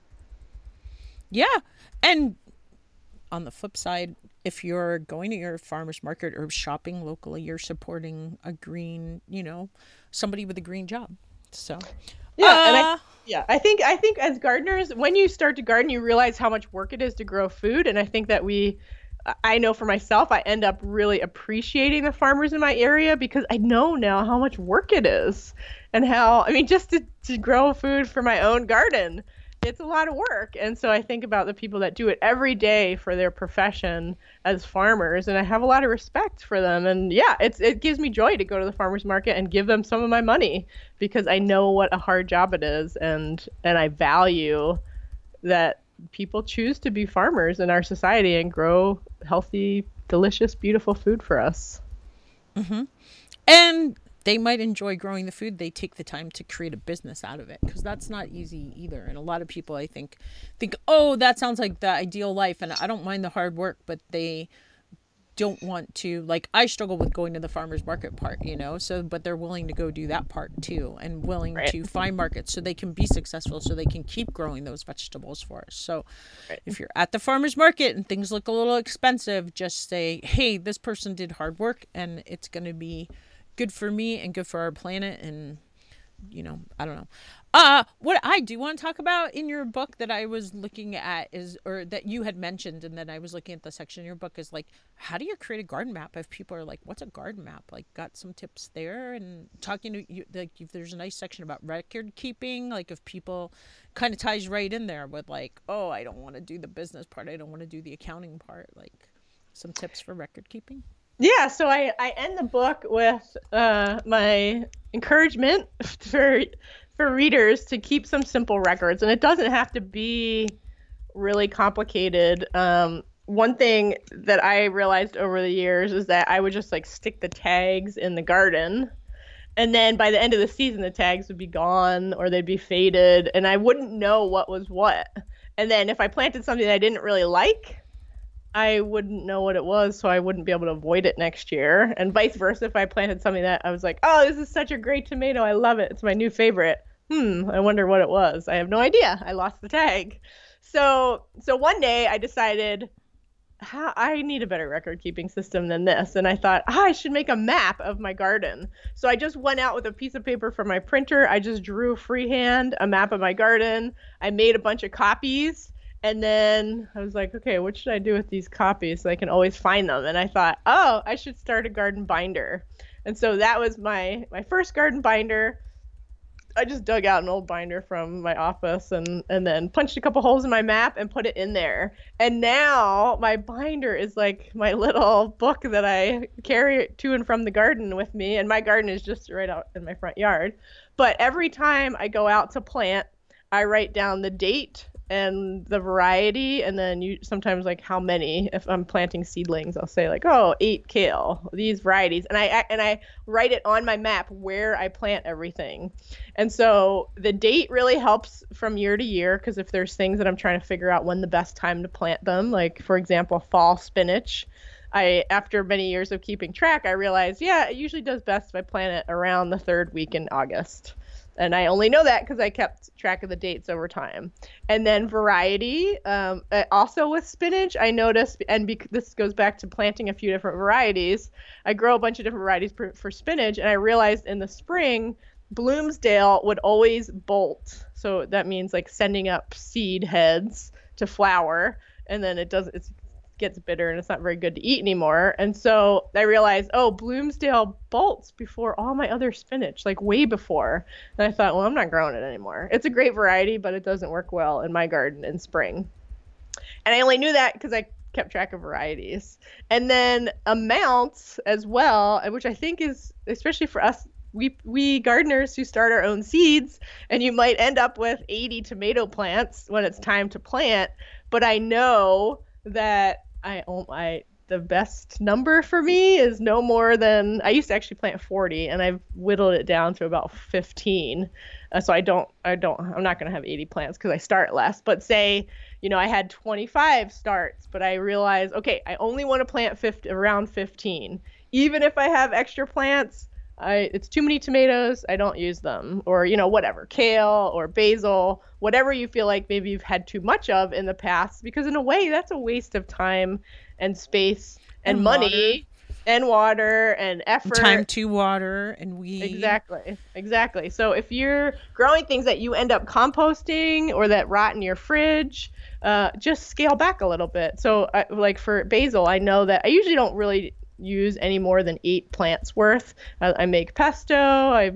Speaker 1: Yeah. And on the flip side, if you're going to your farmer's market or shopping locally, you're supporting a green, you know, somebody with a green job. So,
Speaker 3: yeah. Uh, and I, yeah, I think, I think as gardeners, when you start to garden, you realize how much work it is to grow food. And I think that we, I know for myself, I end up really appreciating the farmers in my area because I know now how much work it is and how, I mean, just to, to grow food for my own garden. it's a lot of work. And so I think about the people that do it every day for their profession as farmers, and I have a lot of respect for them. And yeah, it's it gives me joy to go to the farmers market and give them some of my money because I know what a hard job it is, and and I value that people choose to be farmers in our society and grow healthy, delicious, beautiful food for us.
Speaker 1: Mm-hmm. And they might enjoy growing the food. They take the time to create a business out of it, because that's not easy either. And a lot of people, I think, think, oh, that sounds like the ideal life. And I don't mind the hard work, but they don't want to, like, I struggle with going to the farmer's market part, you know, so, but they're willing to go do that part too, and willing
Speaker 3: right.
Speaker 1: to find markets so they can be successful, so they can keep growing those vegetables for us. So right. if you're at the farmer's market and things look a little expensive, just say, hey, this person did hard work and it's going to be good for me and good for our planet. And, you know, I don't know. Uh, what I do want to talk about in your book that I was looking at is, or that you had mentioned, and then I was looking at the section in your book, is like, how do you create a garden map? If people are like, what's a garden map? Like, got some tips there, and talking to you, like, if there's a nice section about record keeping, like if people kind of ties right in there with like, oh, I don't want to do the business part. I don't want to do the accounting part. Like some tips for record keeping.
Speaker 3: Yeah, so I, I end the book with uh, my encouragement for for readers to keep some simple records, and it doesn't have to be really complicated. Um, one thing that I realized over the years is that I would just like stick the tags in the garden, and then by the end of the season, the tags would be gone or they'd be faded, and I wouldn't know what was what. And then if I planted something that I didn't really like, I wouldn't know what it was, so I wouldn't be able to avoid it next year. And vice versa, if I planted something that I was like, oh, this is such a great tomato, I love it, it's my new favorite. Hmm, I wonder what it was. I have no idea. I lost the tag. So so one day I decided, how, I need a better record keeping system than this. And I thought, ah, I should make a map of my garden. So I just went out with a piece of paper from my printer. I just drew freehand a map of my garden. I made a bunch of copies. And then I was like, okay, what should I do with these copies so I can always find them? And I thought, oh, I should start a garden binder. And so that was my, my first garden binder. I just dug out an old binder from my office and, and then punched a couple holes in my map and put it in there. And now my binder is like my little book that I carry to and from the garden with me. And my garden is just right out in my front yard. But every time I go out to plant, I write down the date and the variety, and then you sometimes like how many. If I'm planting seedlings, I'll say like, oh, eight kale, these varieties, and I and I write it on my map where I plant everything. And so the date really helps from year to year, because if there's things that I'm trying to figure out when the best time to plant them, like for example fall spinach, I after many years of keeping track, I realized, yeah, it usually does best if I plant it around the third week in August. And I only know that because I kept track of the dates over time. And then variety, um, also with spinach, I noticed, and bec- this goes back to planting a few different varieties. I grow a bunch of different varieties for, for spinach, and I realized in the spring, Bloomsdale would always bolt. So that means like sending up seed heads to flower, and then it does it's gets bitter and it's not very good to eat anymore. And so I realized, oh, Bloomsdale bolts before all my other spinach, like way before. And I thought, well, I'm not growing it anymore. It's a great variety, but it doesn't work well in my garden in spring. And I only knew that because I kept track of varieties. And then amounts as well, which I think is, especially for us, we we gardeners who start our own seeds, and you might end up with eighty tomato plants when it's time to plant. But I know that I, I the best number for me is no more than, I used to actually plant forty, and I've whittled it down to about fifteen. Uh, so I don't, I don't, I'm not going to have eighty plants because I start less. But say, you know, I had twenty-five starts, but I realized, okay, I only want to plant fifty, around fifteen. Even if I have extra plants, I, it's too many tomatoes, I don't use them. Or, you know, whatever, kale or basil, whatever you feel like maybe you've had too much of in the past, because in a way that's a waste of time and space and, and money water. and water and effort.
Speaker 1: Time to water and weed.
Speaker 3: Exactly, exactly. So if you're growing things that you end up composting or that rot in your fridge, uh, just scale back a little bit. So I, like for basil, I know that I usually don't really use any more than eight plants worth. I, I make pesto. I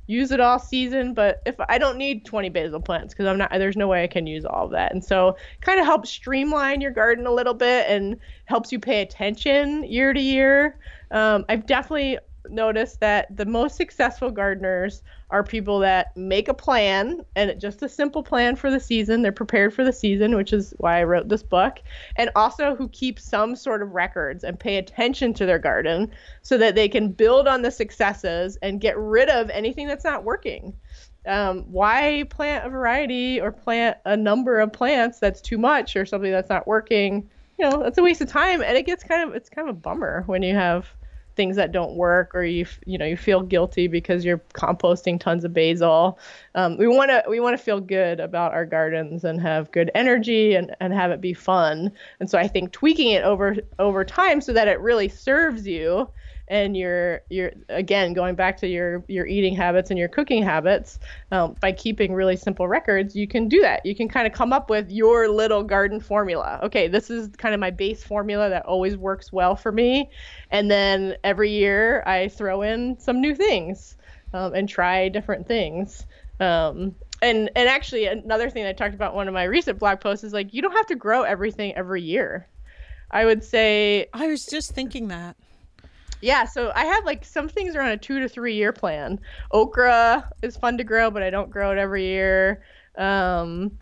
Speaker 3: use it all season, but if I don't need twenty basil plants because I'm not, there's no way I can use all of that. And so kind of helps streamline your garden a little bit and helps you pay attention year to year. Um, I've definitely noticed that the most successful gardeners are people that make a plan, and just a simple plan for the season. They're prepared for the season, which is why I wrote this book, and also who keep some sort of records and pay attention to their garden so that they can build on the successes and get rid of anything that's not working. Um, why plant a variety or plant a number of plants that's too much or something that's not working? You know, that's a waste of time, and it gets kind of, it's kind of a bummer when you have things that don't work, or you you know you feel guilty because you're composting tons of basil. Um, we want to we want to feel good about our gardens and have good energy and, and have it be fun. And so I think tweaking it over over time so that it really serves you, and you're you're again going back to your your eating habits and your cooking habits, um, by keeping really simple records, you can do that. You can kind of come up with your little garden formula. Okay, this is kind of my base formula that always works well for me, and then every year I throw in some new things, um, and try different things. Um, and and actually another thing I talked about in one of my recent blog posts is like, you don't have to grow everything every year. I would say
Speaker 1: I was just thinking that.
Speaker 3: Yeah, so I have like some things are on a two to three year plan. Okra is fun to grow, but I don't grow it every year. Um,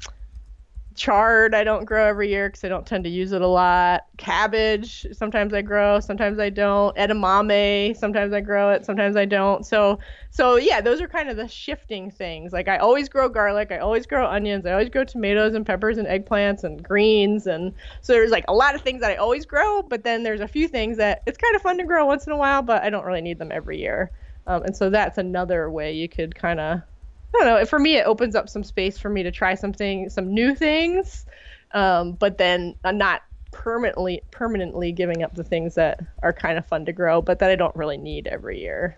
Speaker 3: chard I don't grow every year because I don't tend to use it a lot. Cabbage, sometimes I grow, sometimes I don't. Edamame, sometimes I grow it, sometimes I don't. So, so yeah, those are kind of the shifting things. Like I always grow garlic, I always grow onions, I always grow tomatoes and peppers and eggplants and greens. And so there's like a lot of things that I always grow, but then there's a few things that it's kind of fun to grow once in a while, but I don't really need them every year. Um, and so that's another way you could kind of, I don't know. For me, it opens up some space for me to try something, some new things, um, but then I'm not permanently permanently giving up the things that are kind of fun to grow, but that I don't really need every year.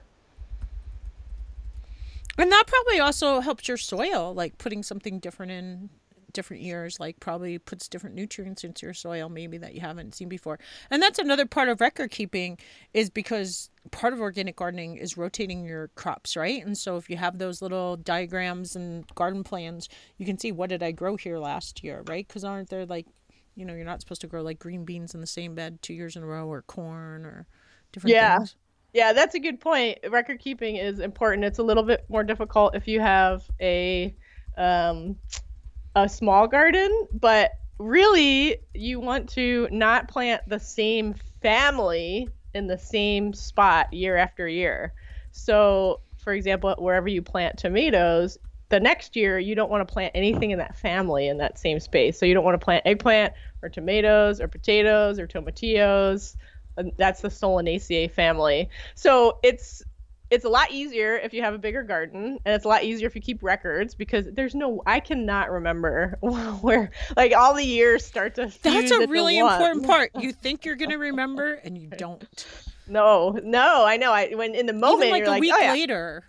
Speaker 1: And that probably also helps your soil, like putting something different in different years, like probably puts different nutrients into your soil maybe that you haven't seen before. And that's another part of record keeping, is because part of organic gardening is rotating your crops, right? And so if you have those little diagrams and garden plans, you can see, what did I grow here last year, right? Because aren't there like, you know, you're not supposed to grow like green beans in the same bed two years in a row, or corn or different
Speaker 3: yeah.
Speaker 1: things.
Speaker 3: Yeah, that's a good point. Record keeping is important. It's a little bit more difficult if you have a um a small garden, but really you want to not plant the same family in the same spot year after year. So for example, wherever you plant tomatoes, the next year you don't want to plant anything in that family in that same space. So you don't want to plant eggplant or tomatoes or potatoes or tomatillos. That's the Solanaceae family. So it's It's a lot easier if you have a bigger garden, and it's a lot easier if you keep records, because there's no, I cannot remember where, like, all the years start to fuse.
Speaker 1: That's a really important
Speaker 3: one.
Speaker 1: part. You think you're going to remember, and you don't.
Speaker 3: No, no, I know. I when in the moment,
Speaker 1: Even like
Speaker 3: you're
Speaker 1: a
Speaker 3: like,
Speaker 1: week
Speaker 3: oh, yeah.
Speaker 1: later.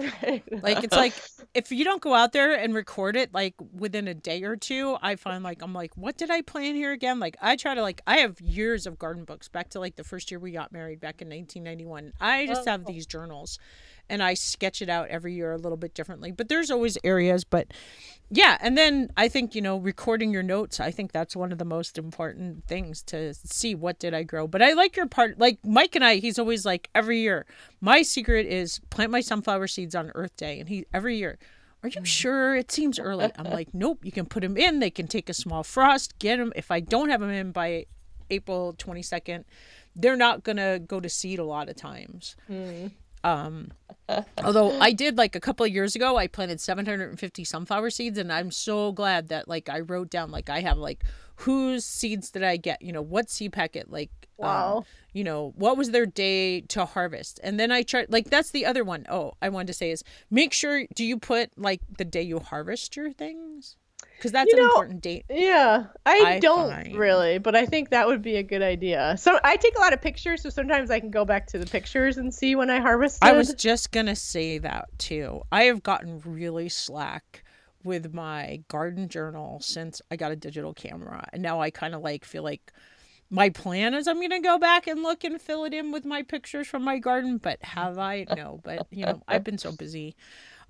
Speaker 1: Like, it's like, if you don't go out there and record it like within a day or two, I find like, I'm like, what did I plan here again? Like, I try to, like, I have years of garden books back to like the first year we got married back in nineteen ninety-one. I just
Speaker 3: oh.
Speaker 1: have these journals, and I sketch it out every year a little bit differently, but there's always areas. But yeah, and then I think, you know, recording your notes, I think that's one of the most important things, to see what did I grow. But I like your part, like Mike and I, he's always like, every year, my secret is plant my sunflower seeds on Earth Day. And he, every year, are you sure? It seems early. I'm like, nope, you can put them in. They can take a small frost, get them. If I don't have them in by April twenty-second, they're not going to go to seed a lot of times. Mm. Um, although I did, like a couple of years ago, I planted seven hundred fifty sunflower seeds, and I'm so glad that like I wrote down, like I have like, whose seeds did I get? You know, what seed packet? Like,
Speaker 3: wow.
Speaker 1: Um, you know, what was their day to harvest? And then I tried, like, that's the other one. Oh, I wanted to say is, make sure, do you put like the day you harvest your things? Because that's
Speaker 3: you
Speaker 1: an
Speaker 3: know,
Speaker 1: important date.
Speaker 3: Yeah, I,
Speaker 1: I
Speaker 3: don't
Speaker 1: find.
Speaker 3: really, but I think that would be a good idea. So I take a lot of pictures, so sometimes I can go back to the pictures and see when I harvested.
Speaker 1: I was just going to say that too. I have gotten really slack with my garden journal since I got a digital camera. And now I kind of like feel like my plan is I'm going to go back and look and fill it in with my pictures from my garden. But have I? No. But, you know, I've been so busy.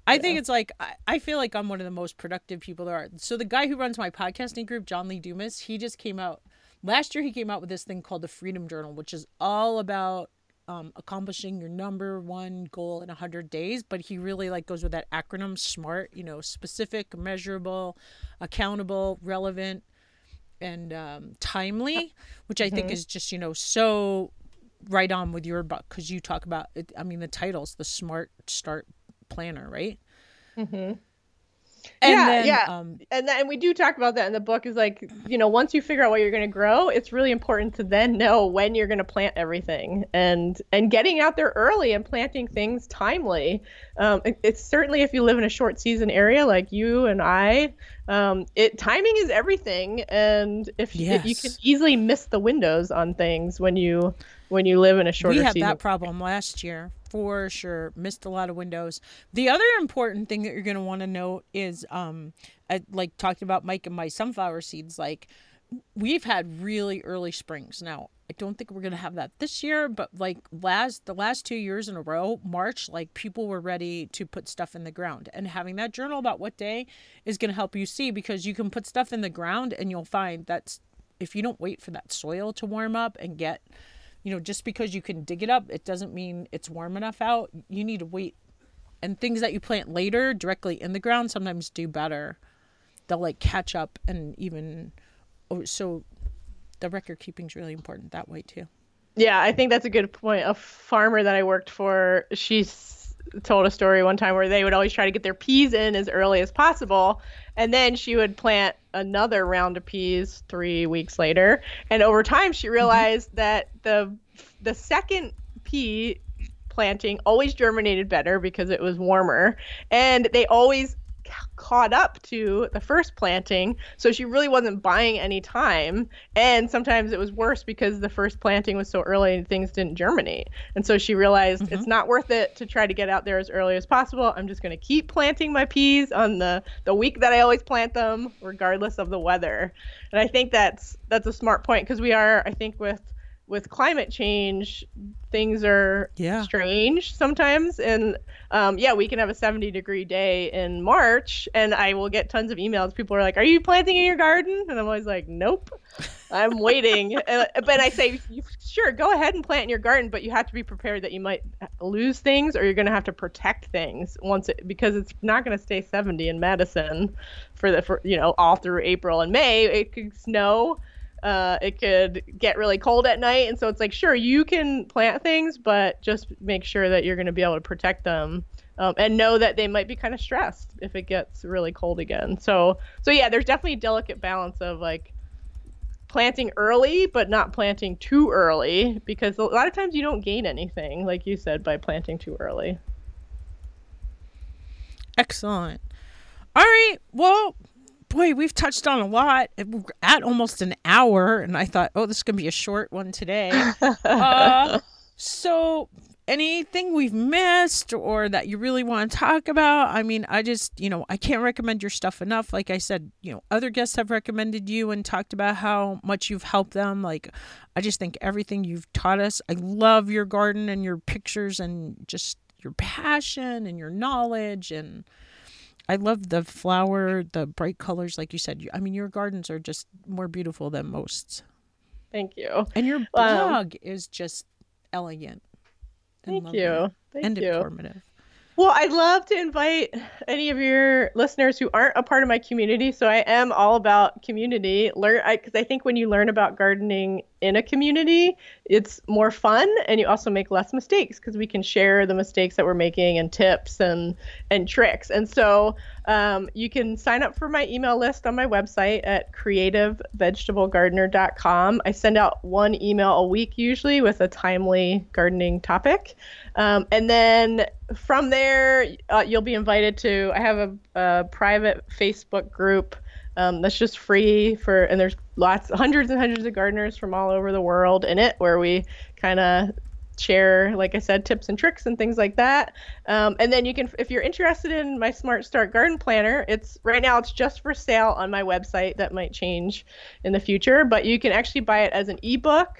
Speaker 1: I think it's like, I, I feel like I'm one of the most productive people there are. So the guy who runs my podcasting group, John Lee Dumas, he just came out, last year he came out with this thing called the Freedom Journal, which is all about um, accomplishing your number one goal in one hundred days. But he really like goes with that acronym SMART, you know, specific, measurable, accountable, relevant, and um, timely, which I mm-hmm. think is just, you know, so right on with your book, because you talk about it. I mean, the title's the Smart Start Planner, right?
Speaker 3: Mm-hmm.
Speaker 1: And
Speaker 3: yeah,
Speaker 1: then,
Speaker 3: yeah.
Speaker 1: Um,
Speaker 3: and then, and we do talk about that in the book, is like, you know, once you figure out what you're going to grow, it's really important to then know when you're going to plant everything, and and getting out there early and planting things timely. Um, it, it's certainly, if you live in a short season area like you and I, um, it timing is everything. And if
Speaker 1: yes.
Speaker 3: you, you can easily miss the windows on things when you when you live in a shorter
Speaker 1: season. We had
Speaker 3: season.
Speaker 1: that problem last year. For sure. Missed a lot of windows. The other important thing that you're going to want to note is, um, I, like talked about Mike and my sunflower seeds, like we've had really early springs. Now, I don't think we're going to have that this year, but like last, the last two years in a row, March, like people were ready to put stuff in the ground, and having that journal about what day is going to help you see, because you can put stuff in the ground and you'll find that if you don't wait for that soil to warm up and get, you know, just because you can dig it up, it doesn't mean it's warm enough out. You need to wait. And things that you plant later directly in the ground sometimes do better. They'll like catch up, and even, oh, so the record keeping is really important that way too.
Speaker 3: Yeah, I think that's a good point. A farmer that I worked for, she's told a story one time where they would always try to get their peas in as early as possible. And then she would plant another round of peas three weeks later. And over time, she realized mm-hmm. that the the second pea planting always germinated better because it was warmer. And they always c- caught up to the first planting. So she really wasn't buying any time. And sometimes it was worse because the first planting was so early and things didn't germinate. And so she realized mm-hmm. it's not worth it to try to get out there as early as possible. I'm just going to keep planting my peas on the, the week that I always plant them, regardless of the weather. And I think that's that's a smart point, because we are, I think, with with climate change, things are
Speaker 1: yeah.
Speaker 3: strange sometimes. And um, yeah, we can have a seventy degree day in March, and I will get tons of emails. People are like, are you planting in your garden? And I'm always like, nope, I'm waiting. uh, but I say, sure, go ahead and plant in your garden, but you have to be prepared that you might lose things, or you're going to have to protect things once it, because it's not going to stay seventy in Madison for the, for, you know, all through April and May. It could snow. Uh, it could get really cold at night. And so it's like, sure, you can plant things, but just make sure that you're going to be able to protect them, um, and know that they might be kind of stressed if it gets really cold again. So, so yeah, there's definitely a delicate balance of like planting early, but not planting too early, because a lot of times you don't gain anything, like you said, by planting too early.
Speaker 1: Excellent. All right. Well, boy, we've touched on a lot. We're at almost an hour, and I thought, oh, this is going to be a short one today. uh, so anything we've missed or that you really want to talk about? I mean, I just, you know, I can't recommend your stuff enough. Like I said, you know, other guests have recommended you and talked about how much you've helped them. Like, I just think everything you've taught us. I love your garden and your pictures and just your passion and your knowledge, and I love the flower, the bright colors, like you said. I mean, your gardens are just more beautiful than most.
Speaker 3: Thank you.
Speaker 1: And your blog um, is just elegant.
Speaker 3: Thank you. Thank
Speaker 1: and
Speaker 3: you.
Speaker 1: informative.
Speaker 3: Well, I'd love to invite any of your listeners who aren't a part of my community. So I am all about community. Learn, because I, I think when you learn about gardening in a community, it's more fun, and you also make less mistakes because we can share the mistakes that we're making and tips and and tricks. And so um, you can sign up for my email list on my website at creative vegetable gardener dot com. I send out one email a week usually with a timely gardening topic. Um, and then from there, uh, you'll be invited to, I have a, a private Facebook group um, that's just free for, and there's lots, hundreds and hundreds of gardeners from all over the world in it, where we kind of share, like I said, tips and tricks and things like that. Um, and then you can, if you're interested in my Smart Start Garden Planner, it's right now it's just for sale on my website. That might change in the future, but you can actually buy it as an ebook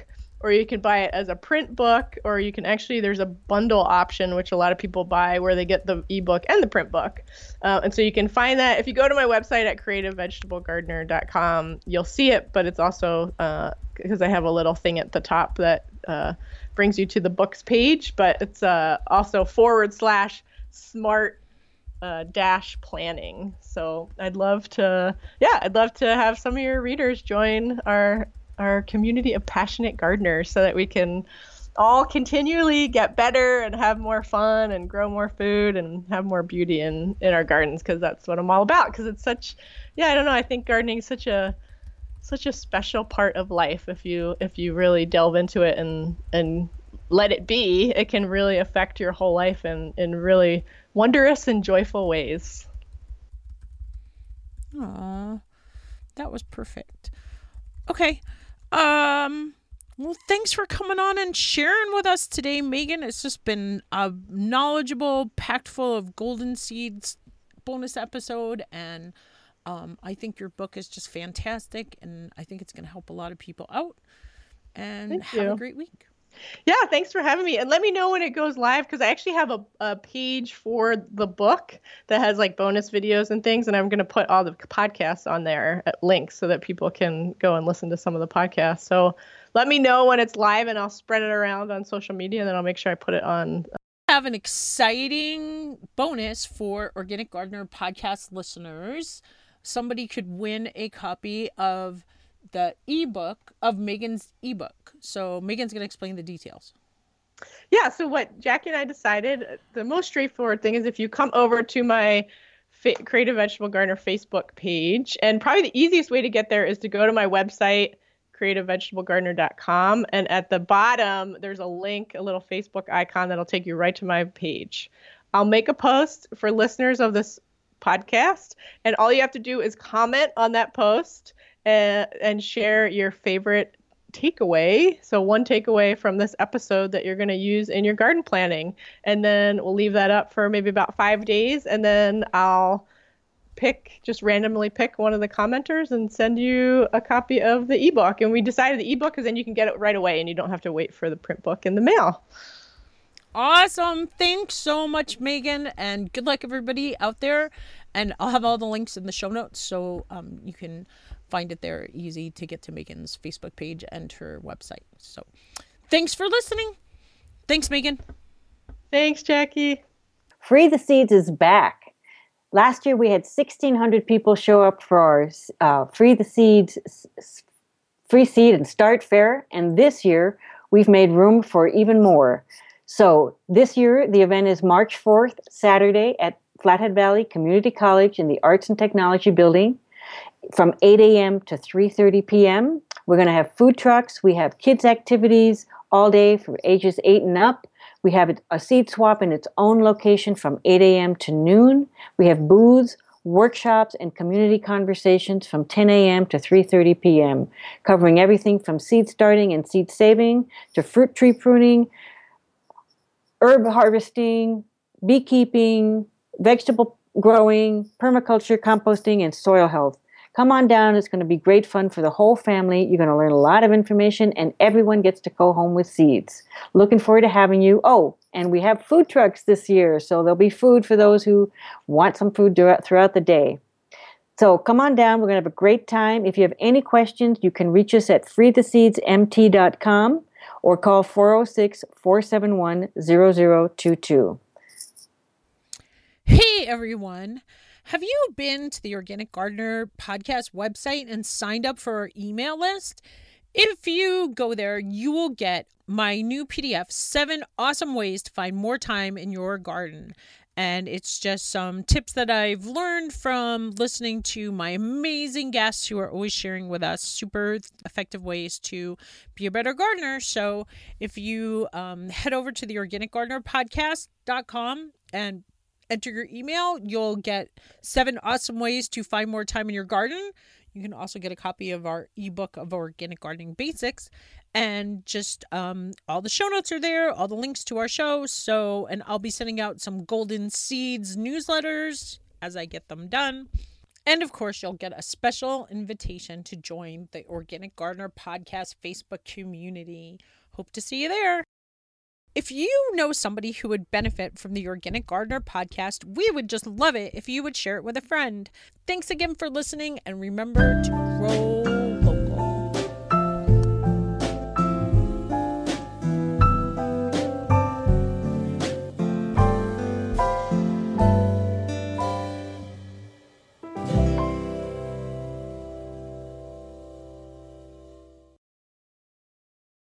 Speaker 3: or you can buy it as a print book, or you can actually, there's a bundle option, which a lot of people buy, where they get the ebook and the print book. Uh, and so you can find that. If you go to my website at creative vegetable gardener dot com, you'll see it, but it's also, uh, because I have a little thing at the top that uh, brings you to the books page, but it's uh, also forward slash smart uh, dash planning. So I'd love to, yeah, I'd love to have some of your readers join our our community of passionate gardeners so that we can all continually get better and have more fun and grow more food and have more beauty in, in our gardens, because that's what I'm all about. Because it's such, yeah, I don't know, I think gardening is such a such a special part of life. If you if you really delve into it and and let it be, it can really affect your whole life in, in really wondrous and joyful ways.
Speaker 1: Aw, that was perfect. Okay. Um, well, thanks for coming on and sharing with us today, Megan. It's just been a knowledgeable, packed full of golden seeds bonus episode. And um, I think your book is just fantastic. And I think it's going to help a lot of people out. And
Speaker 3: Thank
Speaker 1: have
Speaker 3: you.
Speaker 1: a great week.
Speaker 3: Yeah, thanks for having me. And let me know when it goes live, because I actually have a, a page for the book that has like bonus videos and things. And I'm going to put all the podcasts on there at links so that people can go and listen to some of the podcasts. So let me know when it's live and I'll spread it around on social media, and then I'll make sure I put it on.
Speaker 1: Have an exciting bonus for Organic Gardener podcast listeners. Somebody could win a copy of the ebook of Megan's ebook. So Megan's going to explain the details.
Speaker 3: Yeah, so what Jackie and I decided, the most straightforward thing is if you come over to my Fa- Creative Vegetable Gardener Facebook page, and probably the easiest way to get there is to go to my website, creative vegetable gardener dot com, and at the bottom there's a link, a little Facebook icon that'll take you right to my page. I'll make a post for listeners of this podcast, and all you have to do is comment on that post and, and share your favorite takeaway. So one takeaway from this episode that you're going to use in your garden planning. And then we'll leave that up for maybe about five days. And then I'll pick, just randomly pick one of the commenters and send you a copy of the ebook. And we decided the ebook because then you can get it right away and you don't have to wait for the print book in the mail.
Speaker 1: Awesome. Thanks so much, Megan. And good luck, everybody out there. And I'll have all the links in the show notes, so um, you can find it there, easy to get to Megan's Facebook page and her website. So thanks for listening. Thanks, Megan.
Speaker 3: Thanks, Jackie.
Speaker 2: Free the Seeds is back. Last year we had sixteen hundred people show up for our uh, Free the Seeds Free Seed and Start Fair, and this year we've made room for even more. So this year the event is March fourth, Saturday at Flathead Valley Community College in the Arts and Technology Building from eight a.m. to three thirty p.m. We're going to have food trucks. We have kids' activities all day for ages eight and up. We have a seed swap in its own location from eight a.m. to noon. We have booths, workshops, and community conversations from ten a.m. to three thirty p.m., covering everything from seed starting and seed saving to fruit tree pruning, herb harvesting, beekeeping, vegetable growing, permaculture, composting, and soil health. Come on down. It's going to be great fun for the whole family. You're going to learn a lot of information, and everyone gets to go home with seeds. Looking forward to having you. Oh, and we have food trucks this year, so there'll be food for those who want some food throughout the day. So come on down. We're going to have a great time. If you have any questions, you can reach us at free the seeds m t dot com or call four oh six, four seven one, zero zero two two.
Speaker 1: Hey, everyone. Have you been to the Organic Gardener podcast website and signed up for our email list? If you go there, you will get my new P D F, Seven Awesome Ways to Find More Time in Your Garden. And it's just some tips that I've learned from listening to my amazing guests who are always sharing with us super effective ways to be a better gardener. So if you um, head over to the organic gardener podcast dot com and enter your email, you'll get seven awesome ways to find more time in your garden. You can also get a copy of our ebook of Organic Gardening Basics, and just um, all the show notes are there, all the links to our show. So, and I'll be sending out some Golden Seeds newsletters as I get them done. And of course, you'll get a special invitation to join the Organic Gardener Podcast Facebook community. Hope to see you there. If you know somebody who would benefit from the Organic Gardener Podcast, we would just love it if you would share it with a friend. Thanks again for listening, and remember to grow